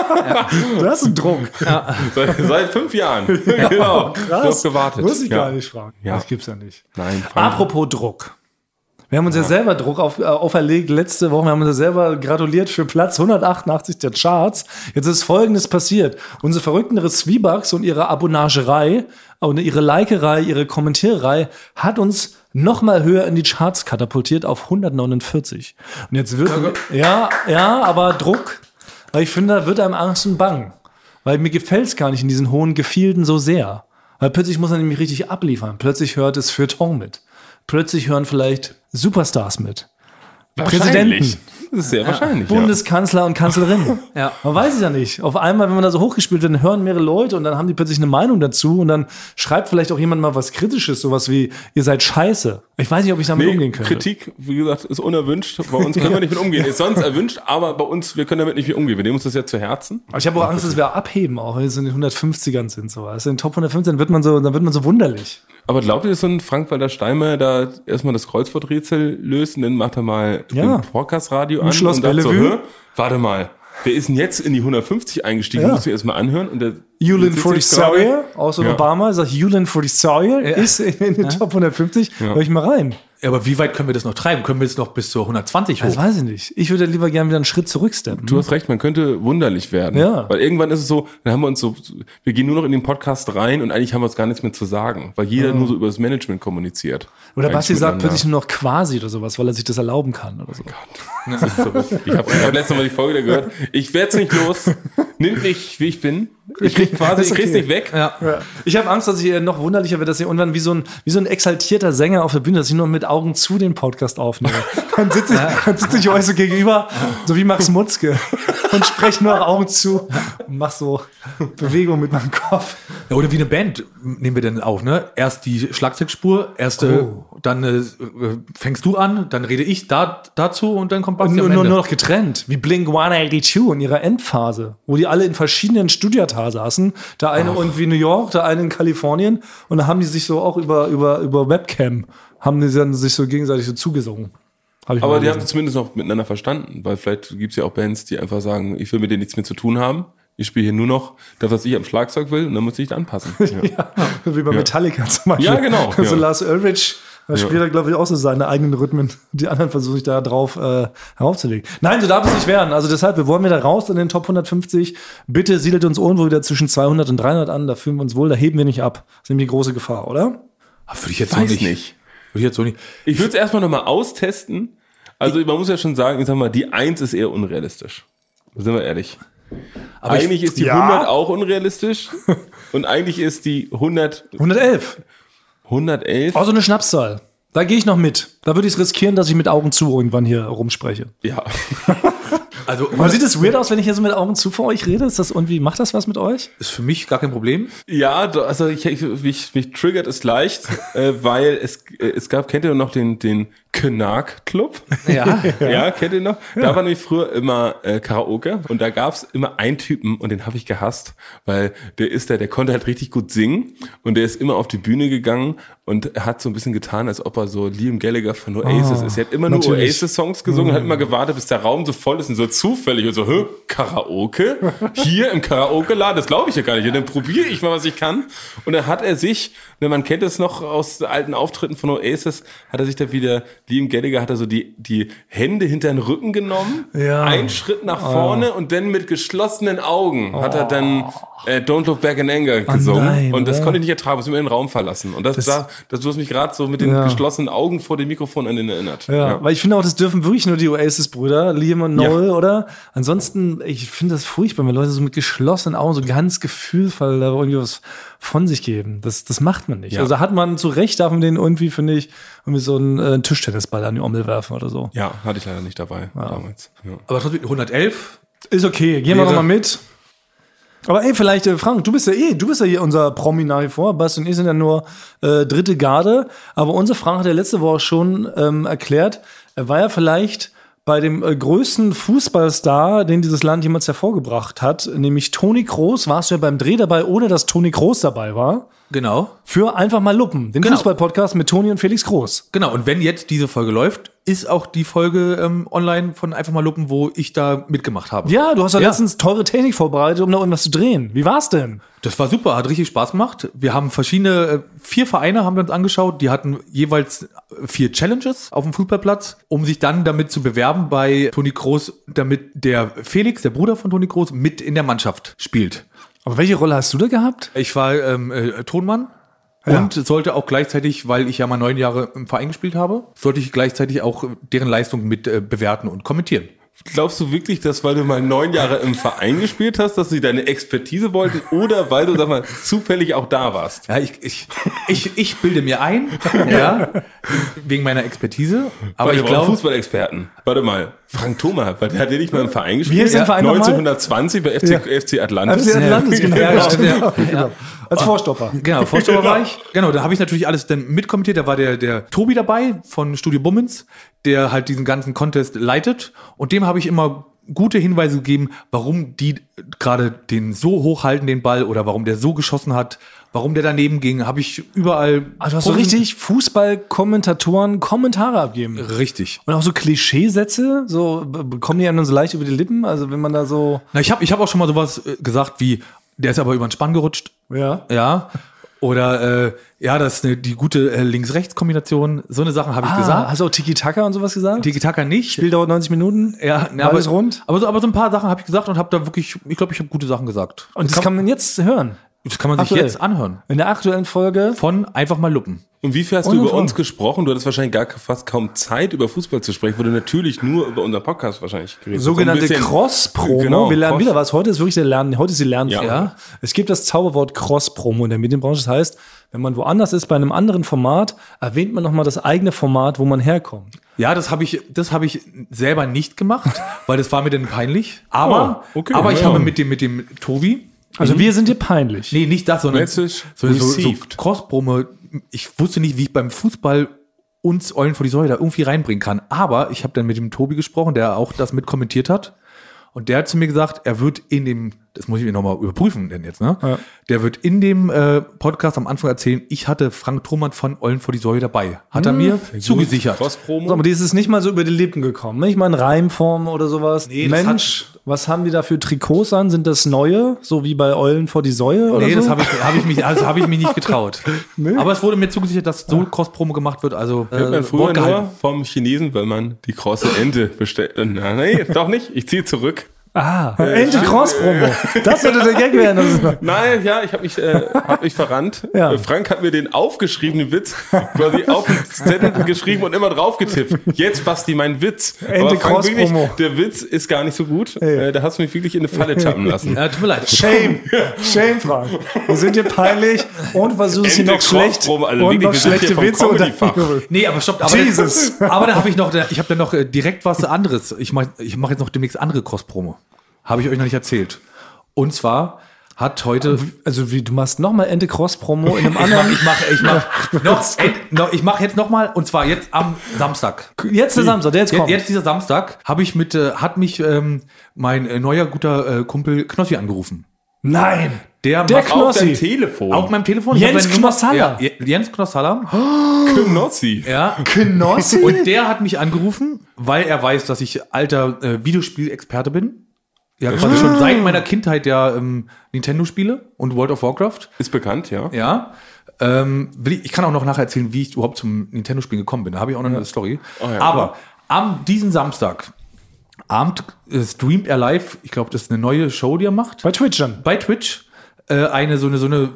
A: Du hast einen Druck.
C: Seit, seit fünf Jahren. genau.
A: Krass.
C: Du hast gewartet.
A: Muss ich
C: ja.
A: gar nicht fragen.
C: Ja.
A: Das gibt's ja nicht.
C: Nein, Frank.
A: Apropos Druck. Wir haben uns ja, selber Druck auf, äh, auferlegt letzte Woche. Wir haben uns ja selber gratuliert für Platz hundertachtundachtzig der Charts. Jetzt ist Folgendes passiert. Unsere verrückten Zwiebucks und ihre Abonnagerei und ihre Likerei, ihre Kommentiererei hat uns noch mal höher in die Charts katapultiert auf hundertneunundvierzig. Und jetzt wird, ja, ja, aber Druck. Aber ich finde, da wird einem Angst und Bang. Weil mir gefällt's gar nicht in diesen hohen Gefilden so sehr. Weil plötzlich muss er nämlich richtig abliefern. Plötzlich hört es Feuilleton mit. Plötzlich hören vielleicht Superstars mit. Präsidenten,
C: Das ist sehr wahrscheinlich. Ja.
A: Bundeskanzler und Kanzlerin.
B: Ja.
A: Man weiß es ja nicht. Auf einmal, wenn man da so hochgespielt wird, dann hören mehrere Leute und dann haben die plötzlich eine Meinung dazu und dann schreibt vielleicht auch jemand mal was Kritisches, sowas wie, ihr seid scheiße. Ich weiß nicht, ob ich damit
C: Nee,
A: umgehen könnte.
C: Kritik, wie gesagt, ist unerwünscht. Bei uns können wir nicht mit umgehen. Ist sonst erwünscht, aber bei uns, wir können damit nicht mit umgehen. Wir nehmen uns das ja zu Herzen.
A: Aber ich habe auch Angst, dass wir abheben, auch wenn wir so in den hundertfünfzigern sind. So. Also in den Top hundertfünfzig, dann wird man so, dann wird man so wunderlich.
C: Aber glaubt ihr, dass so ein Frank-Walter Steinmeier da erstmal das Kreuzworträtsel löst und dann macht er mal
A: Ja.
C: ein Podcast-Radio an
A: Schloss
C: und sagt so,
A: Bellevue.
C: hä, warte mal, wer ist denn jetzt in die hundertfünfzig eingestiegen?
A: Ja.
C: Muss ich erstmal anhören. Und der
A: Yulin
C: sitzt
A: for the
C: jetzt gerade-
A: Sawyer, auch so
C: Ja.
A: Obama, sagt Yulin for the Sawyer, ist in den Top hundertfünfzig. Hör ich mal rein.
B: Ja, aber wie weit können wir das noch treiben? Können wir jetzt noch bis zur hundertzwanzig hoch?
A: Das weiß ich nicht. Ich würde lieber gerne wieder einen Schritt zurücksteppen.
C: Du hast recht, man könnte wunderlich werden.
A: Ja.
C: Weil irgendwann ist es so, dann haben wir uns so, wir gehen nur noch in den Podcast rein und eigentlich haben wir uns gar nichts mehr zu sagen, weil jeder nur so über das Management kommuniziert.
A: Oder
C: Eigentlich
A: Basti sagt
C: miteinander.
A: plötzlich nur noch quasi oder sowas, weil er sich das erlauben kann oder so.
C: Das ist so lustig. Ich habe hab letztes Mal die Folge wieder gehört. Ich werd's nicht los. Nimm mich, wie ich bin. Ich krieg quasi, ich krieg's nicht weg.
B: Ja.
A: Ja. Ich habe Angst, dass ich noch wunderlicher werde, dass ich irgendwann wie so ein, wie so ein exaltierter Sänger auf der Bühne, dass ich nur mit Augen zu den Podcast aufnehme. Dann sitze ich, dann sitze ich euch so gegenüber, so wie Max Mutzke, und spreche nur Augen zu und mach so Bewegungen mit meinem Kopf.
B: Ja, oder wie eine Band nehmen wir denn auf, ne? Erst die Schlagzeugspur, erst äh,
A: Oh.
B: dann äh, fängst du an, dann rede ich da, dazu und dann kommt Basti
A: Und nur,
B: am
A: nur,
B: Ende.
A: nur noch getrennt, wie Blink hundertzweiundachtzig in ihrer Endphase, wo die alle in verschiedenen Studiata saßen. Der eine irgendwie in New York, der eine in Kalifornien. Und da haben die sich so auch über, über, über Webcam, haben die dann sich so gegenseitig so zugesungen. Hab ich
C: Aber
A: mal
C: die haben
A: gelesen.
C: es zumindest noch miteinander verstanden, weil vielleicht gibt's ja auch Bands, die einfach sagen, ich will mit denen nichts mehr zu tun haben. Ich spiele hier nur noch das, was ich am Schlagzeug will, und dann muss ich da anpassen. Ja.
A: Ja, wie bei
C: Ja.
A: Metallica zum Beispiel.
C: Ja, genau,
A: So
C: ja.
A: Lars Ulrich Da spielt er, glaube ich, auch so seine eigenen Rhythmen. Die anderen versuchen sich da drauf äh, heraufzulegen. Nein, so darf es nicht werden. Also deshalb, wir wollen wieder raus in den Top hundertfünfzig. Bitte siedelt uns irgendwo wieder zwischen zweihundert und dreihundert an. Da fühlen wir uns wohl, da heben wir nicht ab. Das ist nämlich die große Gefahr, oder?
B: Würde ich jetzt
C: Weiß
B: so nicht.
C: nicht.
B: Würde ich jetzt so nicht.
C: Ich würde es erstmal nochmal austesten. Also man muss ja schon sagen, ich sag mal, die eins ist eher unrealistisch. Sind wir ehrlich.
B: Aber
C: eigentlich
B: ich,
C: ist die
A: ja.
C: hundert auch unrealistisch. Und eigentlich ist die hundert,
A: hundertelf.
C: hundertelf.
A: Also eine Schnapszahl. Da gehe ich noch mit. Da würde ich es riskieren, dass ich mit Augen zu irgendwann hier rumspreche.
C: Ja.
B: also
A: Aber sieht es weird aus, wenn ich hier so mit Augen zu vor euch rede? Ist das irgendwie, macht das was mit euch?
B: ist für mich gar kein Problem.
C: Ja, do- also ich, ich, mich, mich triggert es leicht, äh, weil es, äh, es gab, kennt ihr noch den, den Knark-Club?
B: Ja.
C: Ja, kennt ihr noch? Da war nämlich früher immer äh, Karaoke und da gab's immer einen Typen und den habe ich gehasst, weil der ist der, der konnte halt richtig gut singen und der ist immer auf die Bühne gegangen und hat so ein bisschen getan, als ob er so Liam Gallagher von Oasis
A: Oh,
C: ist. Er hat immer nur
A: natürlich.
C: Oasis-Songs gesungen, hat immer gewartet, bis der Raum so voll ist und so zufällig und so, hä, Karaoke? Hier im Karaoke-Laden? Das glaube ich ja gar nicht. Und dann probiere ich mal, was ich kann. Und dann hat er sich, ne, man kennt es noch aus alten Auftritten von Oasis, hat er sich da wieder, Liam Gallagher hat er so die, die Hände hinter den Rücken genommen,
A: Ja.
C: einen Schritt nach vorne und dann mit geschlossenen Augen hat er dann äh, Don't Look Back in Anger gesungen.
A: nein,
C: und das
A: oder?
C: konnte ich nicht ertragen, muss mir den Raum verlassen. Und das, das, da, das du hast mich gerade so mit den
A: Ja.
C: geschlossenen Augen vor dem Mikrofon an den erinnert.
A: Ja, weil ich finde auch, das dürfen wirklich nur die Oasis-Brüder, Liam und Noel,
C: Ja.
A: oder? Ansonsten, ich finde das furchtbar, wenn Leute so mit geschlossenen Augen so ganz gefühlvoll da irgendwie was von sich geben. Das, das macht man nicht.
C: Ja.
A: Also hat man zu Recht, darf man den irgendwie, finde ich, irgendwie so einen äh, Tischtennisball an die Ommel werfen oder so.
C: Ja, hatte ich leider nicht dabei damals. Ja.
B: Aber trotzdem hundertelf.
A: Ist okay, gehen wir
B: Wäre-
A: noch mal mit. Aber ey, vielleicht, äh, Frank, du bist ja eh, du bist ja hier unser Promi nach wie vor. Basti und ich sind ja nur äh, dritte Garde. Aber unser Frank hat ja letzte Woche schon ähm, erklärt, er war ja vielleicht bei dem äh, größten Fußballstar, den dieses Land jemals hervorgebracht hat, nämlich Toni Kroos, warst du ja beim Dreh dabei, ohne dass Toni Kroos dabei war.
B: Genau.
A: Für Einfach mal Luppen, den
B: Genau.
A: Fußball-Podcast mit Toni und Felix Kroos.
B: Genau. Und wenn jetzt diese Folge läuft, ist auch die Folge ähm, online von Einfach mal Luppen, wo ich da mitgemacht habe.
A: Ja, du hast ja
B: Ja.
A: letztens teure Technik vorbereitet, um da irgendwas zu drehen. Wie war's denn?
B: Das war super, hat richtig Spaß gemacht. Wir haben verschiedene, äh, vier Vereine haben wir uns angeschaut, die hatten jeweils vier Challenges auf dem Fußballplatz, um sich dann damit zu bewerben bei Toni Kroos, damit der Felix, der Bruder von Toni Kroos, mit in der Mannschaft spielt.
A: Aber welche Rolle hast du da gehabt?
B: Ich war ähm, äh, Tonmann
A: Ja.
B: und sollte auch gleichzeitig, weil ich ja mal neun Jahre im Verein gespielt habe, sollte ich gleichzeitig auch deren Leistung mit äh, bewerten und kommentieren.
C: Glaubst du wirklich, dass weil du mal neun Jahre im Verein gespielt hast, dass sie deine Expertise wollten oder weil du, sag mal, zufällig auch da warst?
B: Ja, ich, ich, ich, ich bilde mir ein, ja, wegen meiner Expertise, aber
C: Weil
B: ich
C: wir brauchen
B: glaube,
C: Fußballexperten. Warte mal, Frank Thoma, weil der hat ja nicht mal im Verein gespielt.
A: Wie heißt der Verein nochmal?
C: neunzehnhundertzwanzig bei F C,
A: Ja.
C: F C Atlantis.
A: F C Atlantis, genau.
B: Ja,
A: stimmt.
B: ja,
A: Genau. Als Vorstopper.
B: genau, Vorstopper war ich. Genau, da habe ich natürlich alles dann mitkommentiert. Da war der, der Tobi dabei von Studio Bummens, der halt diesen ganzen Contest leitet. Und dem habe ich immer gute Hinweise gegeben, warum die gerade den so hochhalten, den Ball, oder warum der so geschossen hat, warum der daneben ging, habe ich überall.
A: Also hast du richtig Fußball-Kommentatoren Kommentare abgeben.
B: Richtig.
A: Und auch so Klischeesätze, so b- kommen die einem so leicht über die Lippen, also wenn man da so,
B: Na, ich habe ich hab auch schon mal sowas äh, gesagt wie, der ist aber über den Spann gerutscht.
A: ja.
B: Ja. Oder, äh, ja, das ist eine, die gute äh, Links-Rechts-Kombination. So eine Sache habe ich
A: Ah,
B: gesagt.
A: hast du auch Tiki-Taka und sowas gesagt?
B: Tiki-Taka nicht.
A: Spiel dauert neunzig Minuten.
B: Ja, ne,
A: War
B: aber,
A: alles rund?
B: Aber so, aber so ein paar Sachen habe ich gesagt und habe da wirklich, ich glaube, ich habe gute Sachen gesagt.
A: Und das kann man jetzt hören.
B: Das kann man sich
A: Aktuell.
B: jetzt anhören.
A: In der aktuellen Folge.
B: Von Einfach mal Luppen.
C: Und wie viel hast
A: Und
C: du über
A: von-
C: uns gesprochen? Du hattest wahrscheinlich gar fast kaum Zeit, über Fußball zu sprechen, wo du natürlich nur über unseren Podcast wahrscheinlich geredet hast.
A: Sogenannte
C: Ein bisschen-
A: Cross-Promo.
C: Genau,
A: Wir lernen
C: Cross-
A: wieder was. Heute ist wirklich der Lernen, heute ist die Lernfolge.
C: Ja.
A: Es gibt das Zauberwort Cross-Promo in der Medienbranche. Das heißt, wenn man woanders ist, bei einem anderen Format, erwähnt man nochmal das eigene Format, wo man herkommt.
B: Ja, das habe ich, das habe ich selber nicht gemacht, weil das war mir dann peinlich. Aber,
C: Oh, okay,
B: aber ich
C: ja.
B: habe mit dem, mit dem Tobi,
A: Also wir sind dir peinlich.
B: nee, nicht das, sondern
C: Message
B: so, so, so
C: received.
B: Cross-Promo. Ich wusste nicht, wie ich beim Fußball uns Eulen vor die Säule da irgendwie reinbringen kann. Aber ich habe dann mit dem Tobi gesprochen, der auch das mit kommentiert hat. Und der hat zu mir gesagt, er wird in dem, das muss ich mir nochmal überprüfen denn jetzt, ne?
A: Ja.
B: Der wird in dem äh, Podcast am Anfang erzählen, ich hatte Frank Thoman von Eulen vor die Säule dabei. Hat er mir zugesichert.
C: Cross-Promo.
A: So, aber die ist es nicht mal so über die Lippen gekommen. Ne? Ich meine, Reimform oder sowas.
B: Nee, das
A: Mensch, was haben die da für Trikots an? Sind das neue? So wie bei Eulen vor die Säule? Oder
B: Nee,
A: so?
B: das habe ich, hab ich, mich- also hab ich mich nicht getraut. Aber es wurde mir zugesichert, dass so Cross-Promo gemacht wird. Also
C: Hört man
B: äh,
C: früher
B: Wort
C: nur
B: gehalten.
C: vom Chinesen, weil man die krosse Ente bestellt. Na, nee, doch nicht. Ich ziehe zurück.
A: Ah, Ente Cross-Promo. Das sollte der Gag werden. Das ist
C: Nein, ja, ich habe mich, äh, hab mich verrannt.
A: Ja.
C: Äh, Frank hat mir den aufgeschriebenen Witz quasi auf den Zettel geschrieben und immer drauf getippt. Jetzt, Basti, mein Witz.
A: Ente
C: Aber Frank, wirklich,
A: Cross-Promo.
C: der Witz ist gar nicht so gut.
A: Ey.
C: Äh, da hast du mich wirklich in eine Falle tappen lassen.
B: Ja, tut mir leid.
A: Shame. Shame, Frank. Wir sind dir peinlich und versuchst hier
C: Ente
A: noch schlecht
C: Cross-Promo, also
A: und
C: wirklich,
A: noch
C: wir sind hier
A: schlechte
C: vom
A: Witze und
C: Comedy-Fach.
B: Nee, aber stopp. Aber
A: Jesus.
B: Da, aber da habe ich noch, ich habe dann noch äh, direkt was anderes. Ich mache ich mach jetzt noch demnächst andere Cross-Promo. Habe ich euch noch nicht erzählt. Und zwar hat heute...
A: Also wie, du machst nochmal Ente Cross-Promo in einem
B: Ich
A: anderen...
B: mache ich mach, ich mach noch, äh, noch, ich mach jetzt noch mal, und zwar jetzt am Samstag.
A: Jetzt der Samstag, der jetzt
B: Jetzt,
A: kommt.
B: jetzt dieser Samstag habe ich mit, äh, hat mich ähm, mein äh, neuer guter äh, Kumpel Knossi angerufen.
A: Nein.
B: Der,
A: Der
B: macht
C: Auf deinem
A: Knossi.
C: Telefon.
B: auf meinem Telefon.
A: Jens
B: Ich hab seine Nummer-
A: Knossalla.
B: Ja, Jens Knossalla.
C: Knossi.
B: Ja.
A: Knossi?
B: Und der hat mich angerufen, weil er weiß, dass ich alter äh, Videospielexperte bin. Ja, quasi schon seit meiner Kindheit ja ähm, Nintendo-Spiele und World of Warcraft.
C: Ist bekannt, ja.
B: Ja. Ähm, will ich, ich kann auch noch nachher erzählen, wie ich überhaupt zum Nintendo-Spielen gekommen bin. Da habe ich auch noch eine Story.
C: Oh ja,
B: Aber am diesen Samstag Abend äh, streamt er live, ich glaube, das ist eine neue Show, die er macht.
A: Bei Twitch dann.
B: Bei Twitch. Äh, eine so eine, so eine